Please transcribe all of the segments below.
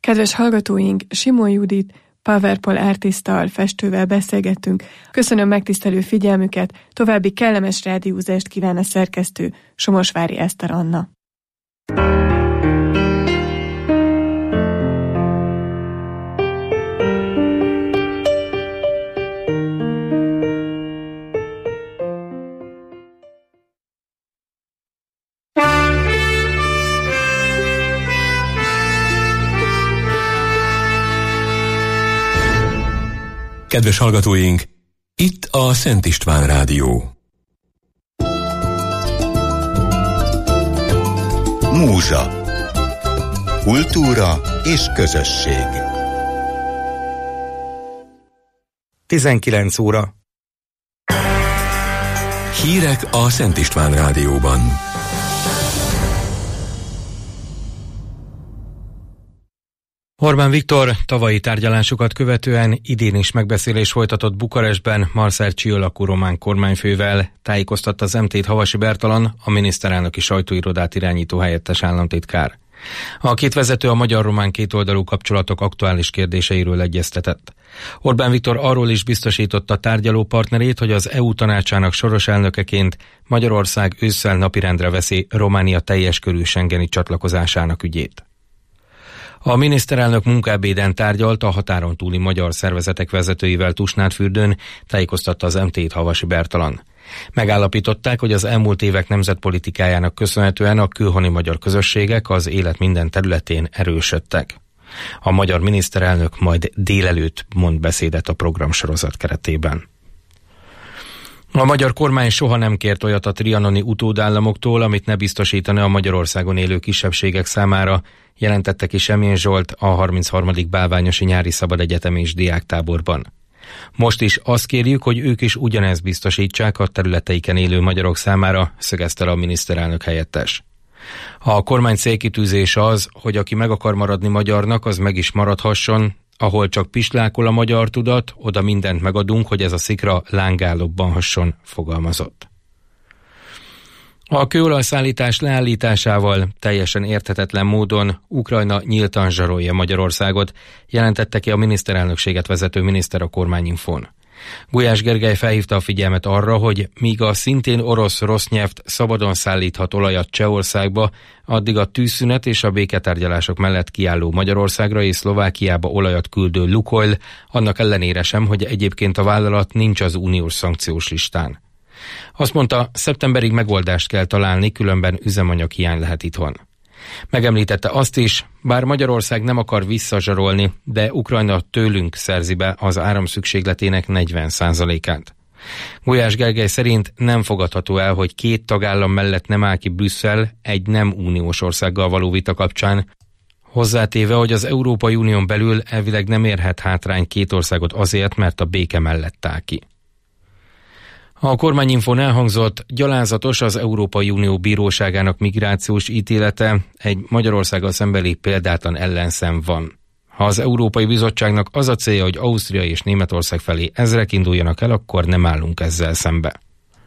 Kedves hallgatóink, Simon Judit, PowerPoint artisttal, festővel beszélgettünk. Köszönöm megtisztelő figyelmüket, további kellemes rádiózást kíván a szerkesztő, Somosvári Eszter Anna. Kedves hallgatóink, itt a Szent István Rádió. Múzsa. Kultúra és közösség. 19 óra. Hírek a Szent István Rádióban. Orbán Viktor tavalyi tárgyalásokat követően idén is megbeszélés folytatott Bukarestben Marcel Ciolacu román kormányfővel, tájékoztatta az MT-t Havasi Bertalan, a miniszterelnöki sajtóirodát irányító helyettes államtitkár. A két vezető a magyar-román kétoldalú kapcsolatok aktuális kérdéseiről egyeztetett. Orbán Viktor arról is biztosította tárgyaló partnerét, hogy az EU tanácsának soros elnökeként Magyarország ősszel napirendre veszi Románia teljes körű schengeni csatlakozásának ügyét. A miniszterelnök munkaebéden tárgyalt a határon túli magyar szervezetek vezetőivel Tusnádfürdőn, tájékoztatta az MT-t Havasi Bertalan. Megállapították, hogy az elmúlt évek nemzetpolitikájának köszönhetően a külhoni magyar közösségek az élet minden területén erősödtek. A magyar miniszterelnök majd délelőtt mond beszédet a programsorozat keretében. A magyar kormány soha nem kért olyat a trianoni utódállamoktól, amit ne biztosítana a Magyarországon élő kisebbségek számára, jelentette ki Semjén Zsolt a 33. Bálványosi Nyári Szabadegyetemi és Diáktáborban. Most is azt kérjük, hogy ők is ugyanezt biztosítsák a területeiken élő magyarok számára, szögezte a miniszterelnök helyettes. A kormány célkitűzése az, hogy aki meg akar maradni magyarnak, az meg is maradhasson, ahol csak pislákol a magyar tudat, oda mindent megadunk, hogy ez a szikra lángá lobbanhasson, fogalmazott. A kőolajszállítás leállításával teljesen érthetetlen módon Ukrajna nyíltan zsarolja Magyarországot, jelentette ki a miniszterelnökséget vezető miniszter a Kormányinfón. Gulyás Gergely felhívta a figyelmet arra, hogy míg a szintén orosz Roszneft szabadon szállíthat olajat Csehországba, addig a tűzszünet és a béketárgyalások mellett kiálló Magyarországra és Szlovákiába olajat küldő Lukoil, annak ellenére sem, hogy egyébként a vállalat nincs az uniós szankciós listán. Azt mondta, szeptemberig megoldást kell találni, különben üzemanyaghiány lehet itthon. Megemlítette azt is, bár Magyarország nem akar visszazsarolni, de Ukrajna tőlünk szerzi be az áramszükségletének 40%-át. Gulyás Gergely szerint nem fogadható el, hogy két tagállam mellett nem áll ki Brüsszel egy nem uniós országgal való vita kapcsán, hozzátéve, hogy az Európai Unión belül elvileg nem érhet hátrány két országot azért, mert a béke mellett áll ki. A Kormányinfón elhangzott, gyalázatos az Európai Unió bíróságának migrációs ítélete, egy Magyarországgal szembeni példátlan ellenszem van. Ha az Európai Bizottságnak az a célja, hogy Ausztria és Németország felé ezrek induljanak el, akkor nem állunk ezzel szembe.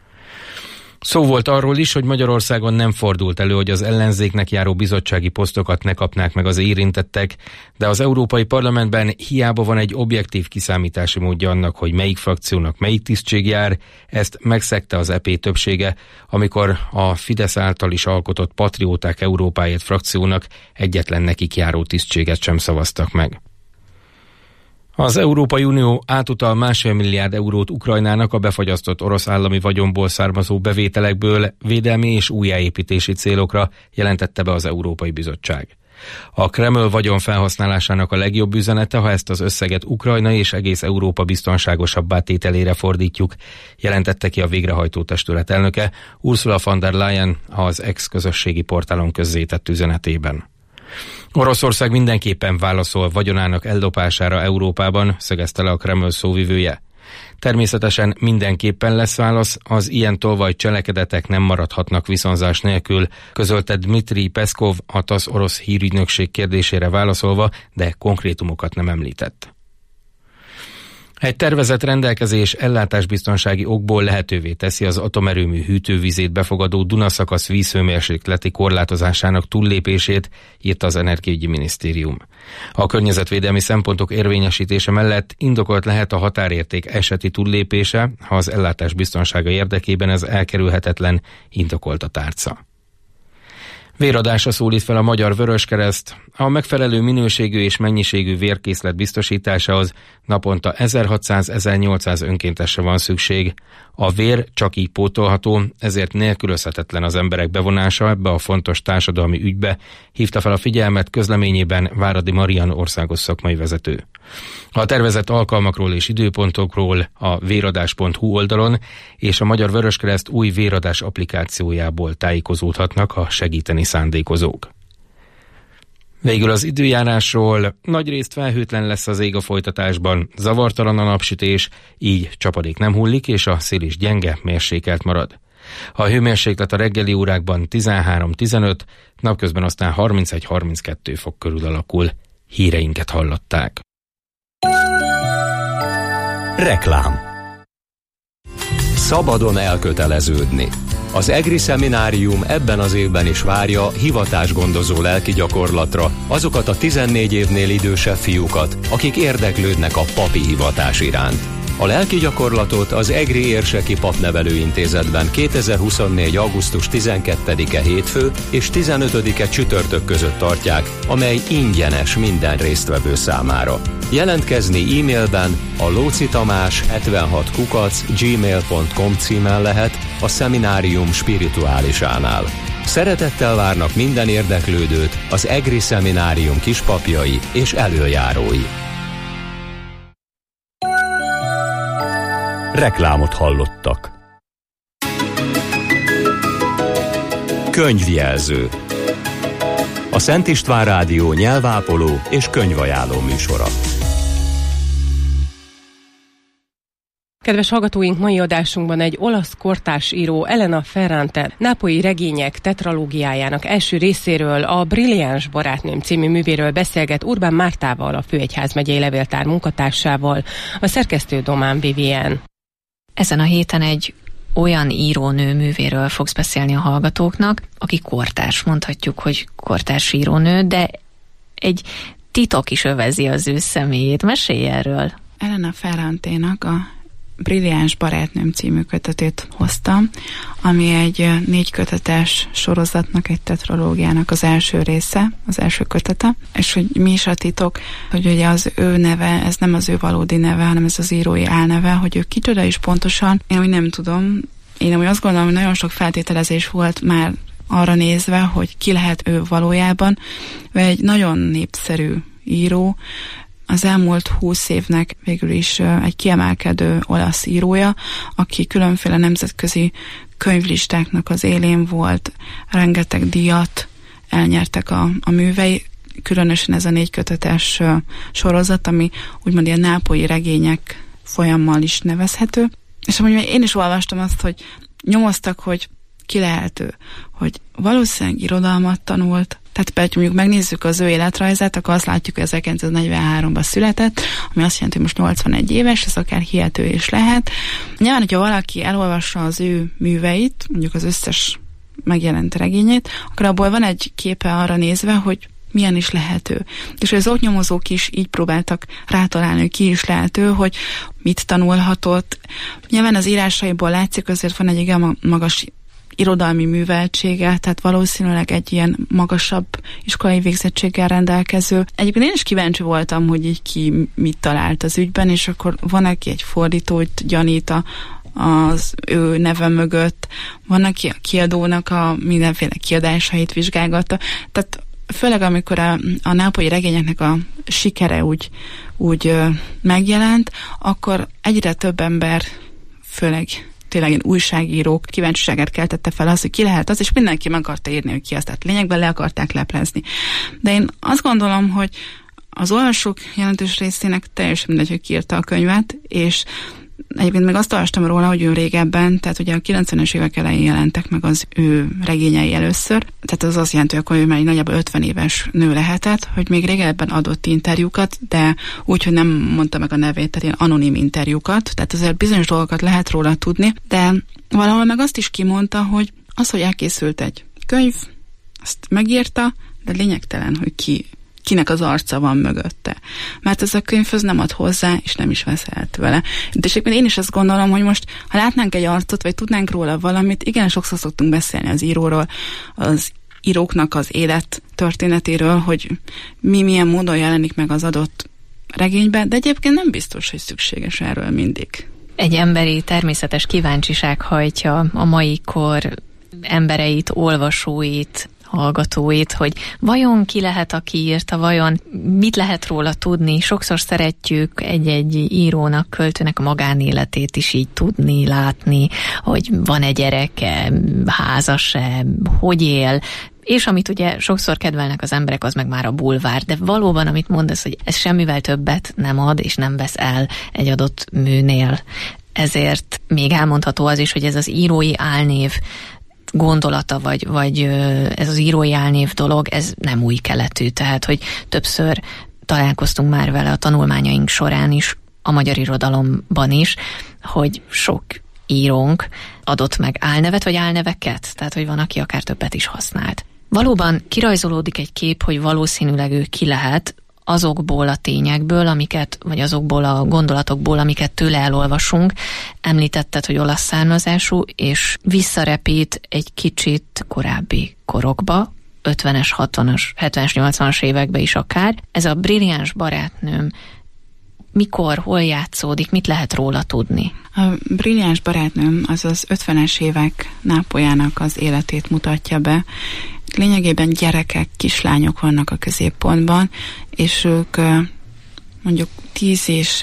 Szó volt arról is, hogy Magyarországon nem fordult elő, hogy az ellenzéknek járó bizottsági posztokat ne kapnák meg az érintettek, de az Európai Parlamentben hiába van egy objektív kiszámítási módja annak, hogy melyik frakciónak melyik tisztség jár, ezt megszegte az EP többsége, amikor a Fidesz által is alkotott Patrióták Európáért frakciónak egyetlen nekik járó tisztséget sem szavaztak meg. Az Európai Unió átutal 1,5 milliárd eurót Ukrajnának a befagyasztott orosz állami vagyonból származó bevételekből védelmi és újjáépítési célokra, jelentette be az Európai Bizottság. A Kreml vagyon felhasználásának a legjobb üzenete, ha ezt az összeget Ukrajna és egész Európa biztonságosabbá tételére fordítjuk, jelentette ki a végrehajtó testület elnöke Ursula von der Leyen az ex-közösségi portálon közzétett üzenetében. Oroszország mindenképpen válaszol vagyonának eldobására Európában, szögezte le a Kreml szóvivője. Természetesen mindenképpen lesz válasz, az ilyen tolvaj cselekedetek nem maradhatnak viszonzás nélkül, közölte Dmitri Peszkov a TASZ orosz hírügynökség kérdésére válaszolva, de konkrétumokat nem említett. Egy tervezett rendelkezés ellátásbiztonsági okból lehetővé teszi az atomerőmű hűtővizét befogadó Dunaszakasz vízhőmérsékleti korlátozásának túllépését, írta az Energiaügyi Minisztérium. A környezetvédelmi szempontok érvényesítése mellett indokolt lehet a határérték eseti túllépése, ha az ellátás biztonsága érdekében ez elkerülhetetlen, indokolt a tárca. Véradásra szólít fel a Magyar Vöröskereszt. A megfelelő minőségű és mennyiségű vérkészlet biztosításához naponta 1600-1800 önkéntesre van szükség. A vér csak így pótolható, ezért nélkülözhetetlen az emberek bevonása ebbe a fontos társadalmi ügybe, hívta fel a figyelmet közleményében Váradi Marian országos szakmai vezető. A tervezett alkalmakról és időpontokról a véradás.hu oldalon és a Magyar Vöröskereszt új véradás applikációjából tájékozódhatnak a segíteni szándékozók. Végül az időjárásról: nagyrészt felhőtlen lesz az ég a folytatásban, zavartalan a napsütés, így csapadék nem hullik, és a szél is gyenge, mérsékelt marad. A hőmérséklet a reggeli órákban 13-15, napközben aztán 31-32 fok körül alakul. Híreinket hallották. Reklám. Szabadon elköteleződni. Az EGRI szeminárium ebben az évben is várja hivatásgondozó lelki gyakorlatra azokat a 14 évnél idősebb fiúkat, akik érdeklődnek a papi hivatás iránt. A lelki gyakorlatot az EGRI Érseki Papnevelőintézetben 2024. augusztus 12-e hétfő és 15-e csütörtök között tartják, amely ingyenes minden résztvevő számára. Jelentkezni e-mailben a locitamás76@gmail.com címen lehet a szeminárium spirituálisánál. Szeretettel várnak minden érdeklődőt az EGRI szeminárium kispapjai és elöljárói. Reklámot hallottak. Könyvjelző. A Szent István Rádió nyelvápoló és könyvajánló műsora. Kedves hallgatóink, mai adásunkban egy olasz kortárs író, Elena Ferrante nápolyi regények tetralógiájának első részéről, a Brilliáns barátnőm című művéről beszélget Urbán Mártával, a Főegyházmegyei Levéltár munkatársával, a szerkesztő Domán Vivien. Ezen a héten egy olyan írónő művéről fogsz beszélni a hallgatóknak, aki kortárs, mondhatjuk, hogy kortárs írónő, de egy titok is övezi az ő személyét. Mesélj erről! Elena Ferranténak a Brilliáns barátnőm című kötetét hoztam, ami egy 4 kötetes sorozatnak, egy tetralógiának az első része, az első kötete, és hogy mi is a titok, hogy ugye az ő neve, ez nem az ő valódi neve, hanem ez az írói álneve, hogy ő kicsoda is pontosan, én úgy nem tudom, én úgy azt gondolom, hogy nagyon sok feltételezés volt már arra nézve, hogy ki lehet ő valójában, ő egy nagyon népszerű író, az elmúlt 20 évnek végül is egy kiemelkedő olasz írója, aki különféle nemzetközi könyvlistáknak az élén volt, rengeteg díjat elnyertek a művei, különösen ez a 4 kötetes sorozat, ami úgymond ilyen nápolyi regények folyammal is nevezhető. És amúgy én is olvastam azt, hogy nyomoztak, hogy ki lehet ő, hogy valószínűleg irodalmat tanult, tehát például mondjuk megnézzük az ő életrajzát, akkor azt látjuk, hogy 1943-ban született, ami azt jelenti, hogy most 81 éves, ez akár hihető is lehet. Nyilván, hogyha valaki elolvassa az ő műveit, mondjuk az összes megjelent regényét, akkor abból van egy képe arra nézve, hogy milyen is lehető. És az oknyomozók is így próbáltak rátalálni, hogy ki is lehető, hogy mit tanulhatott. Nyilván az írásaiból látszik, azért van egy igen magas irodalmi műveltsége, tehát valószínűleg egy ilyen magasabb iskolai végzettséggel rendelkező. Egyébként én is kíváncsi voltam, hogy így ki mit talált az ügyben, és akkor van, aki egy fordítót gyanít az ő neve mögött, van, aki a kiadónak a mindenféle kiadásait vizsgálgatta. Tehát főleg amikor a nápolyi regényeknek a sikere úgy megjelent, akkor egyre több ember, főleg tényleg ilyen újságírók kíváncsiságát keltette fel az, hogy ki lehet az, és mindenki meg akarta írni, hogy ki az, tehát lényegben le akarták leplezni. De én azt gondolom, hogy az olvasók jelentős részének teljesen mindegy, hogy ki írta a könyvet, és egyébként meg azt olvastam róla, hogy ő régebben, tehát ugye a 90-es évek elején jelentek meg az ő regényei először, tehát az azt jelenti, hogy akkor ő már nagyjából 50 éves nő lehetett, hogy még régebben adott interjúkat, de úgy, hogy nem mondta meg a nevét, tehát ilyen anonim interjúkat, tehát azért bizonyos dolgokat lehet róla tudni, de valahol meg azt is kimondta, hogy az, hogy elkészült egy könyv, azt megírta, de lényegtelen, hogy kinek az arca van mögötte. Mert ez a könyvhöz nem ad hozzá, és nem is veszelt vele. De én is azt gondolom, hogy most, ha látnánk egy arcot, vagy tudnánk róla valamit, igen, sokszor szoktunk beszélni az íróról, az íróknak az élet történetéről, hogy milyen módon jelenik meg az adott regényben, de egyébként nem biztos, hogy szükséges erről mindig. Egy emberi természetes kíváncsiság hajtja a mai kor embereit, olvasóit, hallgatóit, hogy vajon ki lehet, aki írta, vajon mit lehet róla tudni. Sokszor szeretjük egy-egy írónak, költőnek a magánéletét is így tudni, látni, hogy van-e gyereke, házas-e, hogy él, és amit ugye sokszor kedvelnek az emberek, az meg már a bulvár, de valóban, amit mondasz, hogy ez semmivel többet nem ad, és nem vesz el egy adott műnél. Ezért még elmondható az is, hogy ez az írói álnév gondolata, vagy ez az írói álnév dolog, ez nem új keletű, tehát, hogy többször találkoztunk már vele a tanulmányaink során is, a magyar irodalomban is, hogy sok írónk adott meg álnevet, vagy álneveket, tehát, hogy van, aki akár többet is használt. Valóban kirajzolódik egy kép, hogy valószínűleg ő ki lehet azokból a tényekből, vagy azokból a gondolatokból, amiket tőle elolvasunk. Említetted, hogy olasz származású, és visszarepít egy kicsit korábbi korokba, 50-es, 60-as, 70-es, 80-as évekbe is akár. Ez a Brilliáns barátnőm mikor, hol játszódik, mit lehet róla tudni? A Brilliáns barátnőm az az 50-es évek Nápolyának az életét mutatja be. Lényegében gyerekek, kislányok vannak a középpontban, és ők mondjuk 10 és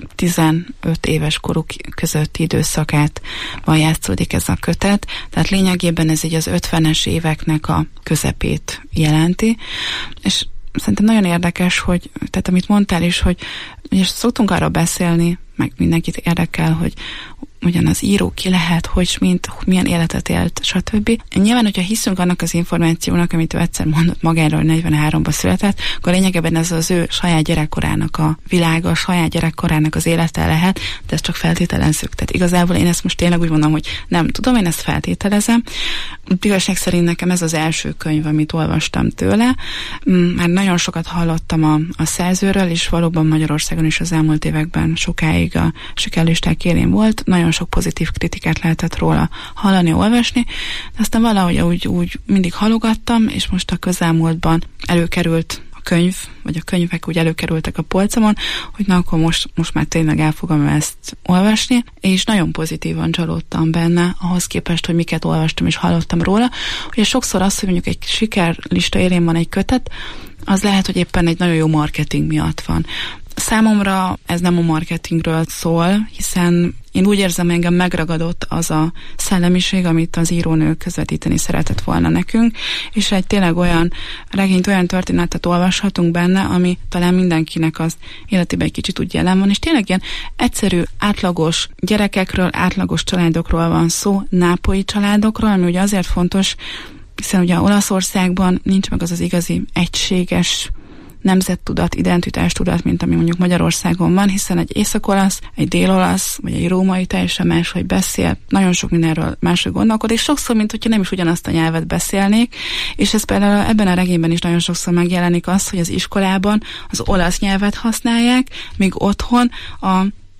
15 éves koruk közötti időszakát van játszódik ez a kötet, tehát lényegében ez így az 50-es éveknek a közepét jelenti, és szerintem nagyon érdekes, hogy, tehát amit mondtál is, hogy szoktunk arra beszélni, meg mindenkit érdekel, hogy ugyan az író ki lehet, hogy milyen életet élt, stb. Nyilván, hogyha hiszünk annak az információnak, amit ő egyszer mondott magáról, 43-ban született, akkor lényegében ez az ő saját gyerekkorának a világa, a saját gyerekkorának az élete lehet, de ezt csak feltételezzük. Tehát igazából én ezt most tényleg úgy mondom, hogy nem tudom, én ezt feltételezem. Igazság szerint nekem ez az első könyv, amit olvastam tőle. Már nagyon sokat hallottam a szerzőről, és valóban Magyarországon is az elmúlt években sokáig a sikerlisták élén volt. Nagyon sok pozitív kritikát lehetett róla hallani, olvasni, de aztán valahogy úgy mindig halogattam, és most a közelmúltban előkerült a könyv, vagy a könyvek úgy előkerültek a polcomon, hogy na akkor most már tényleg el fogom ezt olvasni, és nagyon pozitívan csalódtam benne, ahhoz képest, hogy miket olvastam és hallottam róla. Ugye sokszor az, hogy mondjuk egy sikerlista élén van egy kötet, az lehet, hogy éppen egy nagyon jó marketing miatt van. Számomra ez nem a marketingről szól, hiszen én úgy érzem, engem megragadott az a szellemiség, amit az írónő közvetíteni szeretett volna nekünk, és egy tényleg olyan regényt, olyan történetet olvashatunk benne, ami talán mindenkinek az életében egy kicsit úgy jelen van, és tényleg ilyen egyszerű, átlagos gyerekekről, átlagos családokról van szó, nápolyi családokról, ami ugye azért fontos, hiszen ugye Olaszországban nincs meg az az igazi egységes nemzettudat, identitástudat, mint ami mondjuk Magyarországon van, hiszen egy észak-olasz, egy dél-olasz, vagy egy római teljesen máshogy beszél, nagyon sok mindenről máshogy gondolkodik, és sokszor, mint hogyha nem is ugyanazt a nyelvet beszélnék, és ez például ebben a regényben is nagyon sokszor megjelenik az, hogy az iskolában az olasz nyelvet használják, míg otthon a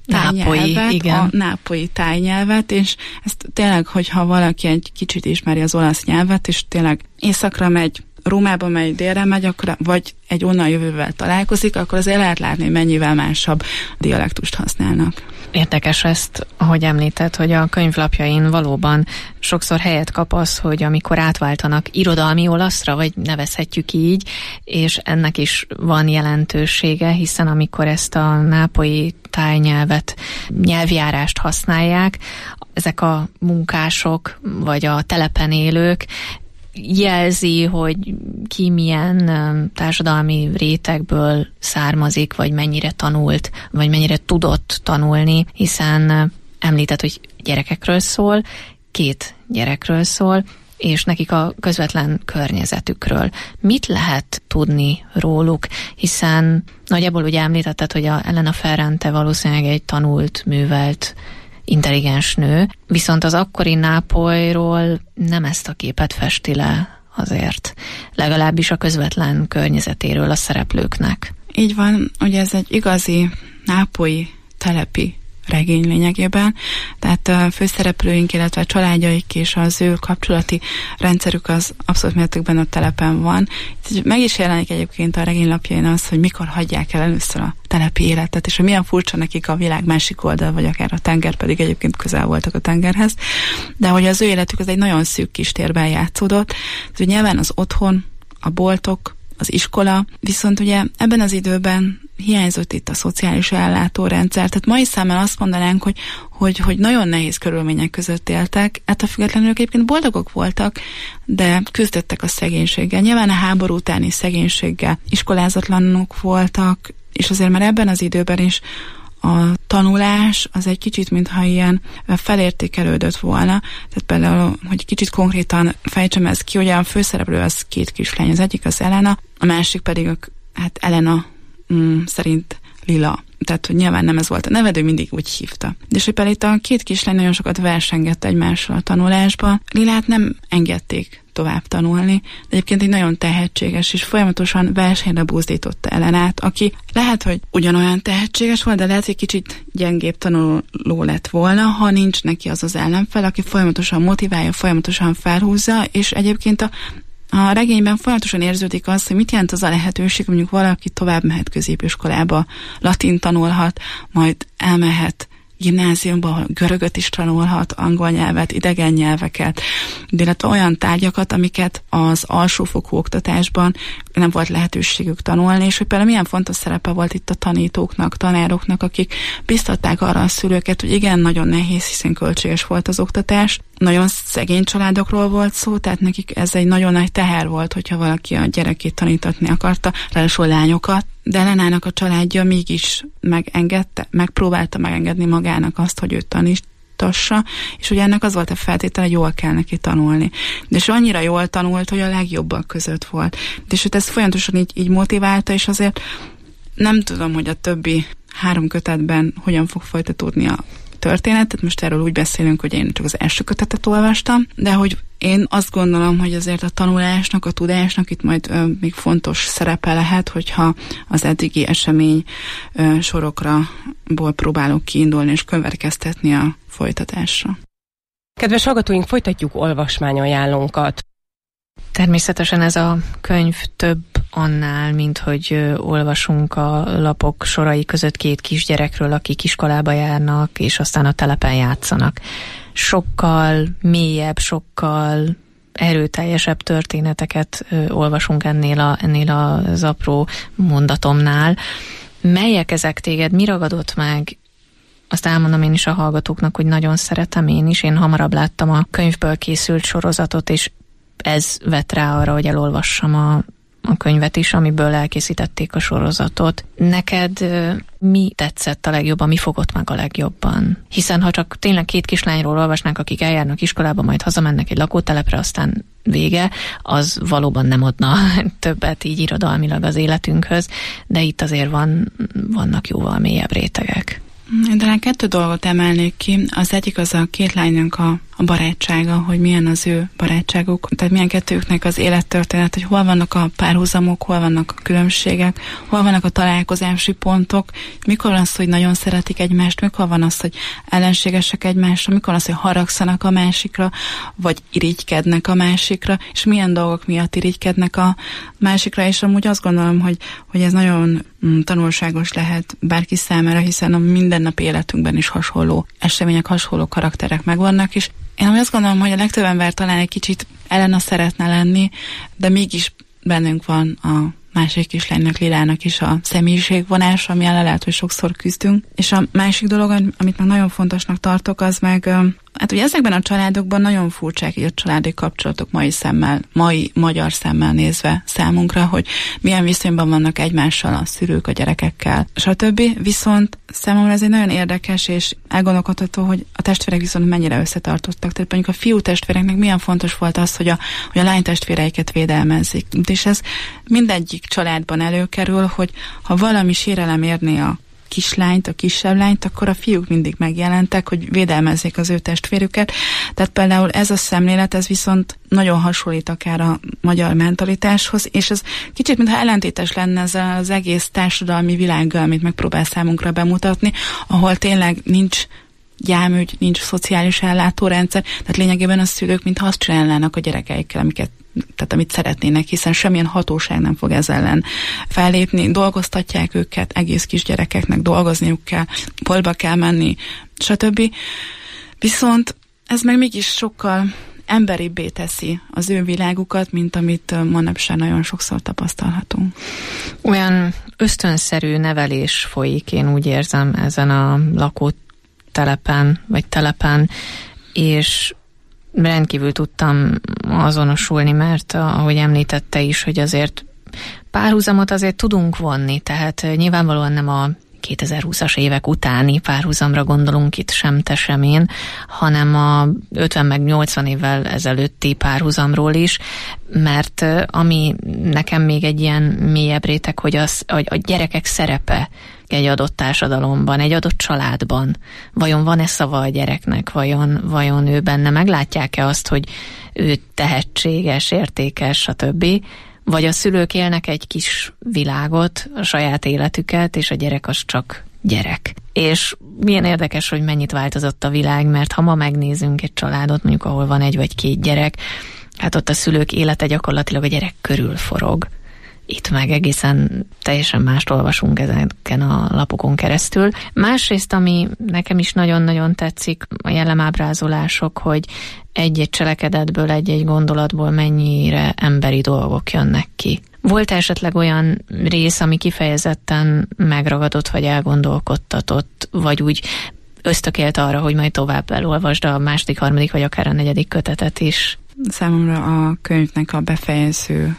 nápolyi tájnyelvet, és ezt tényleg, hogyha valaki egy kicsit ismeri az olasz nyelvet, és tényleg északra megy, Rómába megy, délre megy, akkor, vagy egy onnan jövővel találkozik, akkor azért lehet látni, hogy mennyivel másabb dialektust használnak. Érdekes ezt, ahogy említett, hogy a könyvlapjain valóban sokszor helyet kap az, hogy amikor átváltanak irodalmi olaszra, vagy nevezhetjük így, és ennek is van jelentősége, hiszen amikor ezt a nápolyi tájnyelvet, nyelvjárást használják, ezek a munkások, vagy a telepen élők jelzi, hogy ki milyen társadalmi rétegből származik, vagy mennyire tanult, vagy mennyire tudott tanulni, hiszen említett, hogy gyerekekről szól, 2 gyerekről szól, és nekik a közvetlen környezetükről. Mit lehet tudni róluk? Hiszen nagyjából ugye említetted, hogy a Elena Ferrante valószínűleg egy tanult, művelt, intelligens nő, viszont az akkori Nápolyról nem ezt a képet festi le azért, legalábbis a közvetlen környezetéről a szereplőknek. Így van, ugye ez egy igazi nápolyi telepi regény lényegében, tehát a főszereplőink, illetve a családjaik és az ő kapcsolati rendszerük az abszolút mértékben a telepen van. Meg is jelenik egyébként a regénylapjain az, hogy mikor hagyják el először a telepi életet, és hogy milyen furcsa nekik a világ másik oldal, vagy akár a tenger, pedig egyébként közel voltak a tengerhez, de hogy az ő életük az egy nagyon szűk kis térben játszódott. Tehát nyilván az otthon, a boltok, az iskola, viszont ugye ebben az időben hiányzott itt a szociális ellátórendszer, tehát mai szemmel azt mondanánk, hogy nagyon nehéz körülmények között éltek, ettől függetlenül egyébként boldogok voltak, de küzdöttek a szegénységgel. Nyilván a háború utáni szegénységgel iskolázatlanok voltak, és azért már ebben az időben is a tanulás az egy kicsit, mintha ilyen felértékelődött volna. Tehát például, hogy kicsit konkrétan fejtsem ezt ki, ugye a főszereplő az 2 kislány, az egyik az Elena, a másik pedig hát Elena szerint Lila. Tehát, hogy nyilván nem ez volt a neve, de mindig úgy hívta. De és hogy például itt a 2 kislány nagyon sokat versengett egymással a tanulásban. Lilát nem engedték tovább tanulni, de egyébként egy nagyon tehetséges és folyamatosan versenyre buzdította Elenát, aki lehet, hogy ugyanolyan tehetséges volt, de lehet, hogy kicsit gyengébb tanuló lett volna, ha nincs neki az az ellenfel, aki folyamatosan motiválja, folyamatosan felhúzza, és egyébként a regényben folyamatosan érződik az, hogy mit jelent az a lehetőség, mondjuk valaki tovább mehet középiskolába, latin tanulhat, majd elmehet gimnáziumban, ahol görögöt is tanulhat, angol nyelvet, idegen nyelveket, illetve olyan tárgyakat, amiket az alsófokú oktatásban nem volt lehetőségük tanulni, és hogy például milyen fontos szerepe volt itt a tanítóknak, tanároknak, akik biztatták arra a szülőket, hogy igen, nagyon nehéz, hiszen költséges volt az oktatás. Nagyon szegény családokról volt szó, tehát nekik ez egy nagyon nagy teher volt, hogyha valaki a gyerekét tanítatni akarta, ráadásul lányokat, de Elenának a családja mégis megpróbálta megengedni magának azt, hogy őt tanítassa, és ugye ennek az volt a feltétele, hogy jól kell neki tanulni. De és annyira jól tanult, hogy a legjobbak között volt. És ez folyamatosan így motiválta, és azért nem tudom, hogy a többi 3 kötetben hogyan fog folytatódni a történetet. Most erről úgy beszélünk, hogy én csak az első kötetet olvastam, de hogy én azt gondolom, hogy azért a tanulásnak, a tudásnak itt majd még fontos szerepe lehet, hogyha az eddigi esemény sorokból próbálok kiindulni és következtetni a folytatásra. Kedves hallgatóink, folytatjuk olvasmányajánlónkat. Természetesen ez a könyv több annál, mint hogy olvasunk a lapok sorai között 2 kisgyerekről, akik iskolába járnak, és aztán a telepen játszanak. Sokkal mélyebb, sokkal erőteljesebb történeteket olvasunk ennél az apró mondatomnál. Melyek ezek téged? Mi ragadott meg? Azt elmondom én is a hallgatóknak, hogy nagyon szeretem én is. Én hamarabb láttam a könyvből készült sorozatot, és ez vett rá arra, hogy elolvassam a könyvet is, amiből elkészítették a sorozatot. Neked mi tetszett a legjobban, mi fogott meg a legjobban? Hiszen ha csak tényleg 2 kislányról olvasnánk, akik eljárnak iskolába, majd hazamennek egy lakótelepre, aztán vége, az valóban nem adna többet így irodalmilag az életünkhöz, de itt azért vannak jóval mélyebb rétegek. Én talán 2 dolgot emelnék ki. Az egyik az a 2 lánynak a barátsága, hogy milyen az ő barátságuk, tehát milyen kettőjüknek az élettörténet, hogy hol vannak a párhuzamok, hol vannak a különbségek, hol vannak a találkozási pontok, mikor van az, hogy nagyon szeretik egymást, mikor van az, hogy ellenségesek egymásra, mikor van az, hogy haragszanak a másikra, vagy irigykednek a másikra, és milyen dolgok miatt irigykednek a másikra, és amúgy azt gondolom, hogy ez nagyon tanulságos lehet bárki számára, hiszen a mindennapi életünkben is hasonló események, hasonló karakterek megvannak, és én azt gondolom, hogy a legtöbb ember talán egy kicsit Elena szeretne lenni, de mégis bennünk van a másik kislánynak, Lilának is a személyiségvonás, ami ellen lehet, hogy sokszor küzdünk. És a másik dolog, amit meg nagyon fontosnak tartok, az meg Hát ugye ezekben a családokban nagyon furcsák így a családi kapcsolatok mai magyar szemmel nézve számunkra, hogy milyen viszonyban vannak egymással a szülők, a gyerekekkel, stb. Viszont számomra ez egy nagyon érdekes és elgondolkodható, hogy a testvérek viszont mennyire összetartottak. Tehát mondjuk a fiú testvéreknek milyen fontos volt az, hogy a lány testvéreiket védelmezik. És ez mindegyik családban előkerül, hogy ha valami sérelem érné a kislányt, a kisebb lányt, akkor a fiúk mindig megjelentek, hogy védelmezzék az ő testvérüket. Tehát például ez a szemlélet, ez viszont nagyon hasonlít akár a magyar mentalitáshoz, és ez kicsit mintha ellentétes lenne ezzel az egész társadalmi világgal, amit megpróbál számunkra bemutatni, ahol tényleg nincs gyámügy, nincs szociális ellátórendszer, tehát lényegében a szülők mintha azt csinálnának a gyerekeikkel, amit szeretnének, hiszen semmilyen hatóság nem fog ez ellen fellépni. Dolgoztatják őket, egész kisgyerekeknek dolgozniuk kell, boltba kell menni, stb. Viszont ez meg mégis sokkal emberibbé teszi az ő világukat, mint amit manapság nagyon sokszor tapasztalhatunk. Olyan ösztönszerű nevelés folyik, én úgy érzem, ezen a lakótelepen, vagy telepen, és rendkívül tudtam azonosulni, mert ahogy említette is, hogy azért párhuzamot azért tudunk vonni, tehát nyilvánvalóan nem a 2020-as évek utáni párhuzamra gondolunk itt sem te sem én, hanem a 50 meg 80 évvel ezelőtti párhuzamról is, mert ami nekem még egy ilyen mélyebb réteg, hogy a gyerekek szerepe egy adott társadalomban, egy adott családban. Vajon van-e szava a gyereknek? Vajon ő benne meglátják-e azt, hogy ő tehetséges, értékes, stb., vagy a szülők élnek egy kis világot, a saját életüket, és a gyerek az csak gyerek. És milyen érdekes, hogy mennyit változott a világ, mert ha ma megnézünk egy családot, mondjuk ahol van egy vagy két gyerek, hát ott a szülők élete gyakorlatilag a gyerek körül forog. Itt meg egészen teljesen mást olvasunk ezeken a lapokon keresztül. Másrészt, ami nekem is nagyon-nagyon tetszik, a jellemábrázolások, hogy egy-egy cselekedetből, egy-egy gondolatból mennyire emberi dolgok jönnek ki. Volt esetleg olyan rész, ami kifejezetten megragadott, vagy elgondolkodtatott, vagy úgy ösztökélt arra, hogy majd tovább elolvasd a második, harmadik, vagy akár a negyedik kötetet is? Számomra a könyvnek a befejező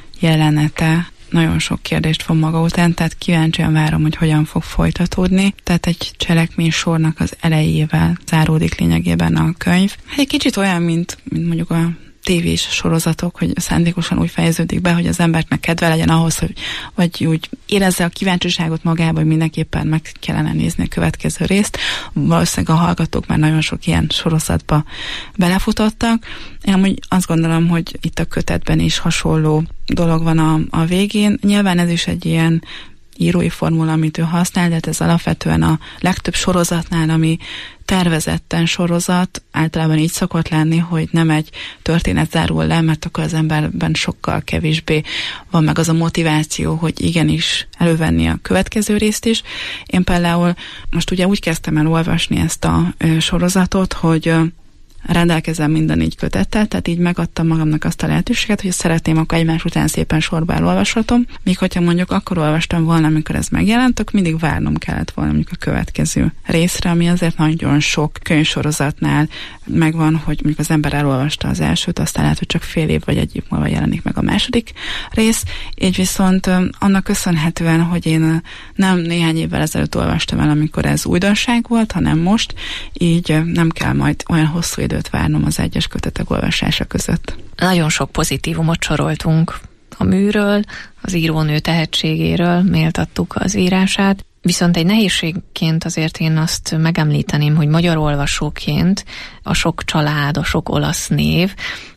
jelenete nagyon sok kérdést fog maga után, tehát kíváncsian várom, hogy hogyan fog folytatódni. Tehát egy cselekmény sornak az elejével záródik lényegében a könyv. Hát egy kicsit olyan, mint mondjuk a tévés sorozatok, hogy szándékosan úgy fejeződik be, hogy az embernek kedve legyen ahhoz, hogy vagy úgy érezze a kíváncsiságot magába, hogy mindenképpen meg kellene nézni a következő részt. Valószínűleg a hallgatók már nagyon sok ilyen sorozatba belefutottak. Én amúgy azt gondolom, hogy itt a kötetben is hasonló dolog van a végén. Nyilván ez is egy ilyen írói formula, amit ő használ, de ez alapvetően a legtöbb sorozatnál, ami tervezetten sorozat, általában így szokott lenni, hogy nem egy történet zárul le, mert akkor az emberben sokkal kevésbé van meg az a motiváció, hogy igenis elővenni a következő részt is. Én például most ugye úgy kezdtem el olvasni ezt a sorozatot, hogy rendelkezem minden 4 kötettel, tehát így megadtam magamnak azt a lehetőséget, hogy szeretném, akkor egymás után szépen sorba elolvashatom. Míg hogyha mondjuk akkor olvastam volna, amikor ez megjelent, akkor mindig várnom kellett volna mondjuk a következő részre, ami azért nagyon sok könyvsorozatnál megvan, hogy mondjuk az ember elolvasta az elsőt, aztán lehet, hogy csak fél év vagy egy év múlva jelenik meg a második rész. Így viszont annak köszönhetően, hogy én nem néhány évvel ezelőtt olvastam el, amikor ez újdonság volt, hanem most, így nem kell majd olyan hosszú időt várnom az egyes kötetek olvasása között. Nagyon sok pozitívumot soroltunk a műről, az írónő tehetségéről, méltattuk az írását, viszont egy nehézségként azért én azt megemlíteném, hogy magyar olvasóként a sok család, a sok olasz név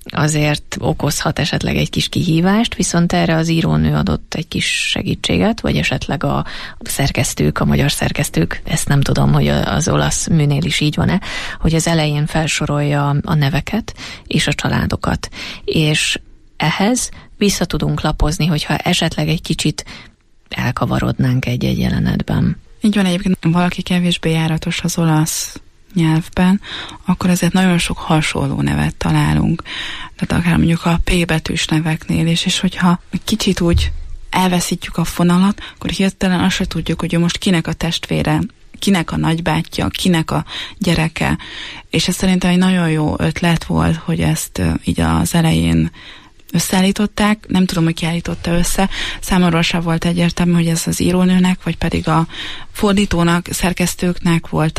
azért okozhat esetleg egy kis kihívást, viszont erre az írónő adott egy kis segítséget, vagy esetleg a szerkesztők, a magyar szerkesztők, ezt nem tudom, hogy az olasz műnél is így van-e, hogy az elején felsorolja a neveket és a családokat. És ehhez vissza tudunk lapozni, hogyha esetleg egy kicsit elkavarodnánk egy-egy jelenetben. Így van, egyébként valaki kevésbé járatos az olasz nyelvben, akkor azért nagyon sok hasonló nevet találunk. Tehát akár mondjuk a P betűs neveknél is, és hogyha kicsit úgy elveszítjük a fonalat, akkor hirtelen azt se tudjuk, hogy most kinek a testvére, kinek a nagybátyja, kinek a gyereke, és ez szerintem egy nagyon jó ötlet volt, hogy ezt így az elején összeállították. Nem tudom, hogy ki állította össze. Számomra sem volt egyértelmű, hogy ez az írónőnek, vagy pedig a fordítónak, szerkesztőknek volt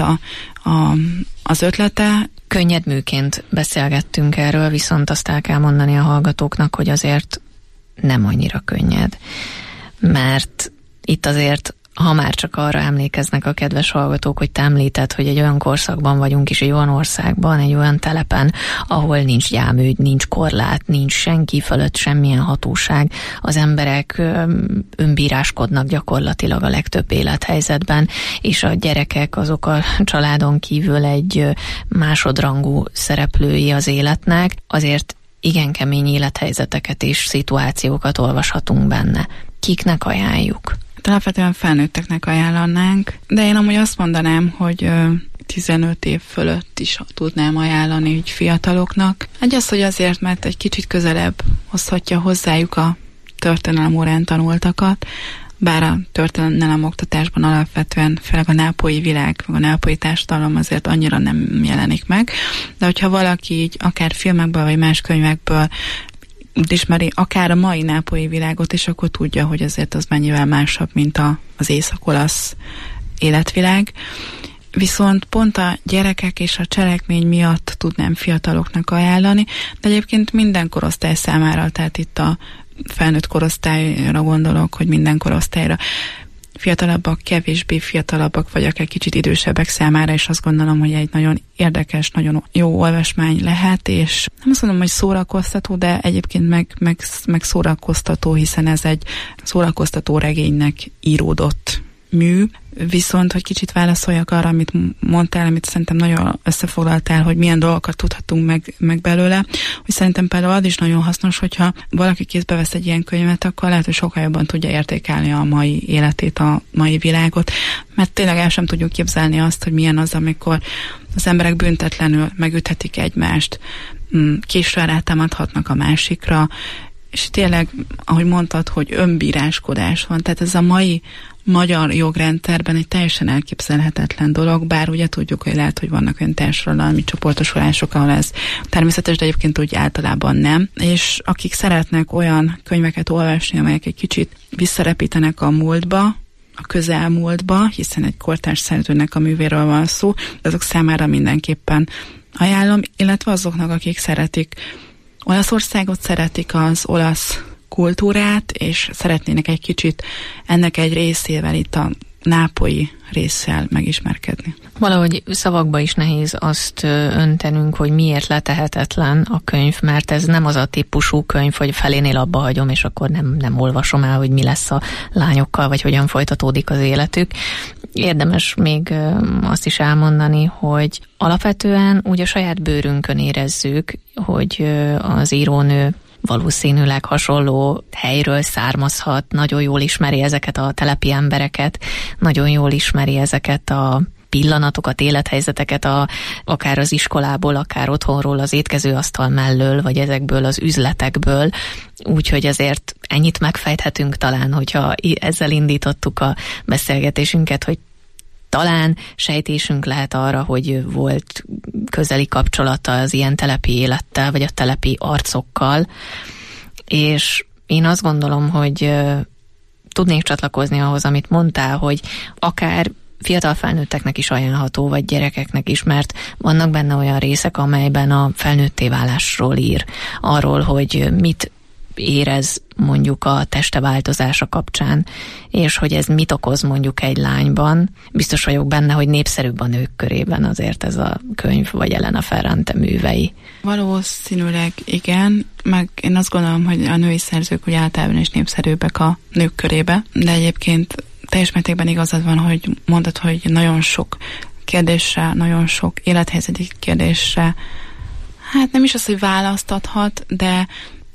az ötlete. Könnyedműként beszélgettünk erről, viszont azt el kell mondani a hallgatóknak, hogy azért nem annyira könnyed. Mert itt azért, ha már csak arra emlékeznek a kedves hallgatók, hogy te említed, hogy egy olyan korszakban vagyunk, és egy olyan országban, egy olyan telepen, ahol nincs gyámügy, nincs korlát, nincs senki fölött semmilyen hatóság. Az emberek önbíráskodnak gyakorlatilag a legtöbb élethelyzetben, és a gyerekek azok a családon kívül egy másodrangú szereplői az életnek, azért igen kemény élethelyzeteket és szituációkat olvashatunk benne. Kiknek ajánljuk? Alapvetően felnőtteknek ajánlanánk, de én amúgy azt mondanám, hogy 15 év fölött is tudnám ajánlani így fiataloknak. Az, hogy azért, mert egy kicsit közelebb hozhatja hozzájuk a történelemórán tanultakat, bár a történelem oktatásban alapvetően főleg a nápolyi világ, meg a nápolyi társadalom azért annyira nem jelenik meg, de hogyha valaki így akár filmekből vagy más könyvekből ismeri akár a mai nápolyi világot, és akkor tudja, hogy azért az mennyivel másabb, mint az észak-olasz életvilág. Viszont pont a gyerekek és a cselekmény miatt tudnám fiataloknak ajánlani, de egyébként minden korosztály számára, tehát itt a felnőtt korosztályra gondolok, hogy minden korosztályra, fiatalabbak, kevésbé fiatalabbak, vagy akár kicsit idősebbek számára, és azt gondolom, hogy egy nagyon érdekes, nagyon jó olvasmány lehet, és nem azt mondom, hogy szórakoztató, de egyébként meg szórakoztató, hiszen ez egy szórakoztató regénynek íródott mű. Viszont, hogy kicsit válaszoljak arra, amit mondtál, amit szerintem nagyon összefoglaltál, hogy milyen dolgokat tudhatunk meg belőle, hogy szerintem például az is nagyon hasznos, hogyha valaki kézbe vesz egy ilyen könyvet, akkor lehet, hogy sokkal jobban tudja értékelni a mai életét, a mai világot, mert tényleg el sem tudjuk képzelni azt, hogy milyen az, amikor az emberek büntetlenül megüthetik egymást, késre rátámadhatnak a másikra, és tényleg, ahogy mondtad, hogy önbíráskodás van, tehát ez a mai magyar jogrendszerben egy teljesen elképzelhetetlen dolog, bár ugye tudjuk, hogy lehet, hogy vannak olyan társadalmi csoportosulások, ahol ez természetes, de egyébként úgy általában nem. És akik szeretnek olyan könyveket olvasni, amelyek egy kicsit visszarepítenek a múltba, a közelmúltba, hiszen egy kortárs szerzőnek a művéről van szó, azok számára mindenképpen ajánlom, illetve azoknak, akik szeretik Olaszországot, szeretik az olasz kultúrát, és szeretnének egy kicsit ennek egy részével, itt a nápolyi résszel megismerkedni. Valahogy szavakba is nehéz azt öntenünk, hogy miért letehetetlen a könyv, mert ez nem az a típusú könyv, hogy felénél abba hagyom, és akkor nem olvasom el, hogy mi lesz a lányokkal, vagy hogyan folytatódik az életük. Érdemes még azt is elmondani, hogy alapvetően úgy a saját bőrünkön érezzük, hogy az írónő valószínűleg hasonló helyről származhat, nagyon jól ismeri ezeket a telepi embereket, nagyon jól ismeri ezeket a pillanatokat, élethelyzeteket, akár az iskolából, akár otthonról, az étkezőasztal mellől, vagy ezekből az üzletekből. Úgyhogy azért ennyit megfejthetünk talán, hogyha ezzel indítottuk a beszélgetésünket, hogy talán sejtésünk lehet arra, hogy volt közeli kapcsolata az ilyen telepi élettel, vagy a telepi arcokkal, és én azt gondolom, hogy tudnék csatlakozni ahhoz, amit mondtál, hogy akár fiatal felnőtteknek is ajánlható, vagy gyerekeknek is, mert vannak benne olyan részek, amelyben a felnőtté válásról ír, arról, hogy mit érez mondjuk a teste változása kapcsán, és hogy ez mit okoz mondjuk egy lányban. Biztos vagyok benne, hogy népszerűbb a nők körében azért ez a könyv, vagy Elena Ferrante művei. Valószínűleg igen, meg én azt gondolom, hogy a női szerzők úgy általában is népszerűbbek a nők körébe, de egyébként teljes mértékben igazad van, hogy mondod, hogy nagyon sok kérdésre, nagyon sok élethelyzeti kérdésre, hát nem is az, hogy választ adhat, de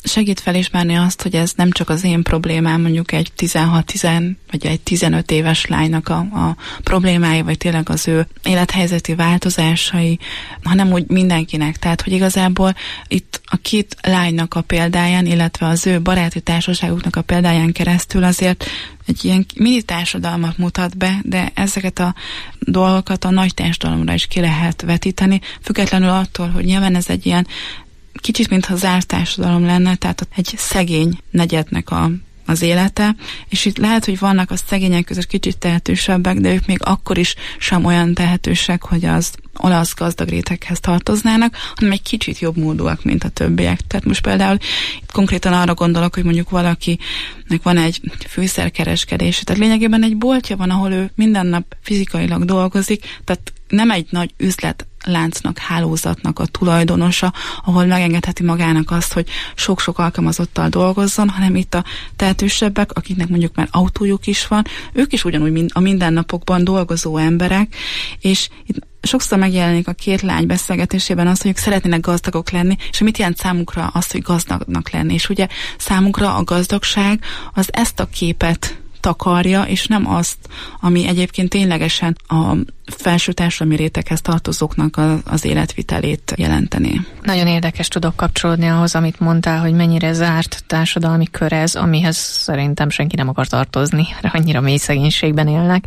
segít felismerni azt, hogy ez nem csak az én problémám, mondjuk egy 16-10 vagy egy 15 éves lánynak a problémái, vagy tényleg az ő élethelyzeti változásai, hanem úgy mindenkinek. Tehát, hogy igazából itt a két lánynak a példáján, illetve az ő baráti társaságuknak a példáján keresztül azért egy ilyen mini társadalmat mutat be, de ezeket a dolgokat a nagy társadalomra is ki lehet vetíteni, függetlenül attól, hogy nyilván ez egy ilyen kicsit, mintha zárt társadalom lenne, tehát egy szegény negyednek az élete, és itt lehet, hogy vannak a szegények között kicsit tehetősebbek, de ők még akkor is sem olyan tehetősek, hogy az olasz gazdag réteghez tartoznának, hanem egy kicsit jobb módúak, mint a többiek. Tehát most például itt konkrétan arra gondolok, hogy mondjuk valakinek van egy fűszerkereskedése, tehát lényegében egy boltja van, ahol ő minden nap fizikailag dolgozik, tehát nem egy nagy üzletláncnak, hálózatnak a tulajdonosa, ahol megengedheti magának azt, hogy sok-sok alkalmazottal dolgozzon, hanem itt a tehetősebbek, akiknek mondjuk már autójuk is van, ők is ugyanúgy a mindennapokban dolgozó emberek, és itt sokszor megjelenik a két lány beszélgetésében az, hogy ők szeretnének gazdagok lenni, és mit jelent számukra az, hogy gazdagnak lenni. És ugye számukra a gazdagság az ezt a képet takarja, és nem azt, ami egyébként ténylegesen a felső társadalmi réteghez tartozóknak az életvitelét jelenteni. Nagyon érdekes, tudok kapcsolódni ahhoz, amit mondtál, hogy mennyire zárt társadalmi kör ez, amihez szerintem senki nem akar tartozni, annyira mély szegénységben élnek,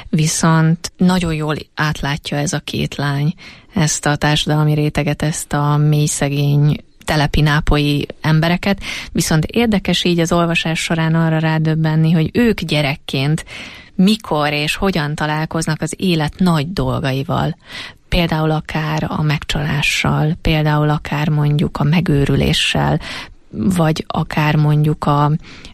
viszont nagyon jól átlátja ez a két lány ezt a társadalmi réteget, ezt a mély szegény telepi nápolyi embereket, viszont érdekes így az olvasás során arra rádöbbenni, hogy ők gyerekként mikor és hogyan találkoznak az élet nagy dolgaival. Például akár a megcsalással, például akár mondjuk a megőrüléssel, vagy akár mondjuk a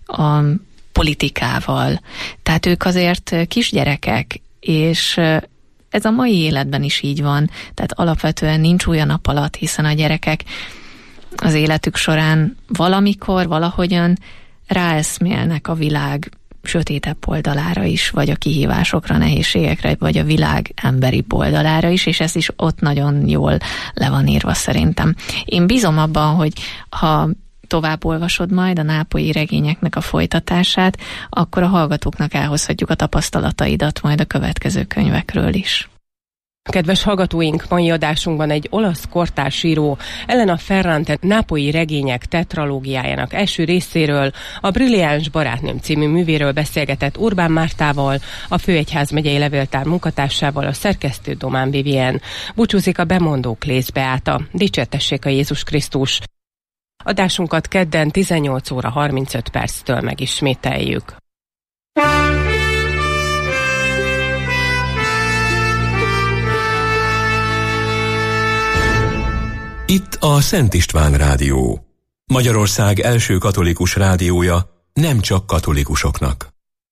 politikával. Tehát ők azért kisgyerekek, és ez a mai életben is így van. Tehát alapvetően nincs új a nap alatt, hiszen a gyerekek az életük során valamikor, valahogyan ráeszmélnek a világ sötétebb oldalára is, vagy a kihívásokra, nehézségekre, vagy a világ emberi oldalára is, és ez is ott nagyon jól le van írva szerintem. Én bízom abban, hogy ha tovább olvasod majd a nápolyi regényeknek a folytatását, akkor a hallgatóknak elhozhatjuk a tapasztalataidat majd a következő könyvekről is. Kedves hallgatóink, mai adásunkban egy olasz kortársíró, Elena Ferrante nápolyi regények tetralógiájának első részéről, a Brilliáns barátnőm című művéről beszélgetett Urbán Mártával, a Főegyházmegyei Levéltár munkatársával, a szerkesztő Domán Vivien. Búcsúzik a bemondó Klész Beáta. Dicsértessék a Jézus Krisztus! Adásunkat kedden 18 óra 35 perctől megismételjük. Itt a Szent István Rádió. Magyarország első katolikus rádiója, nem csak katolikusoknak.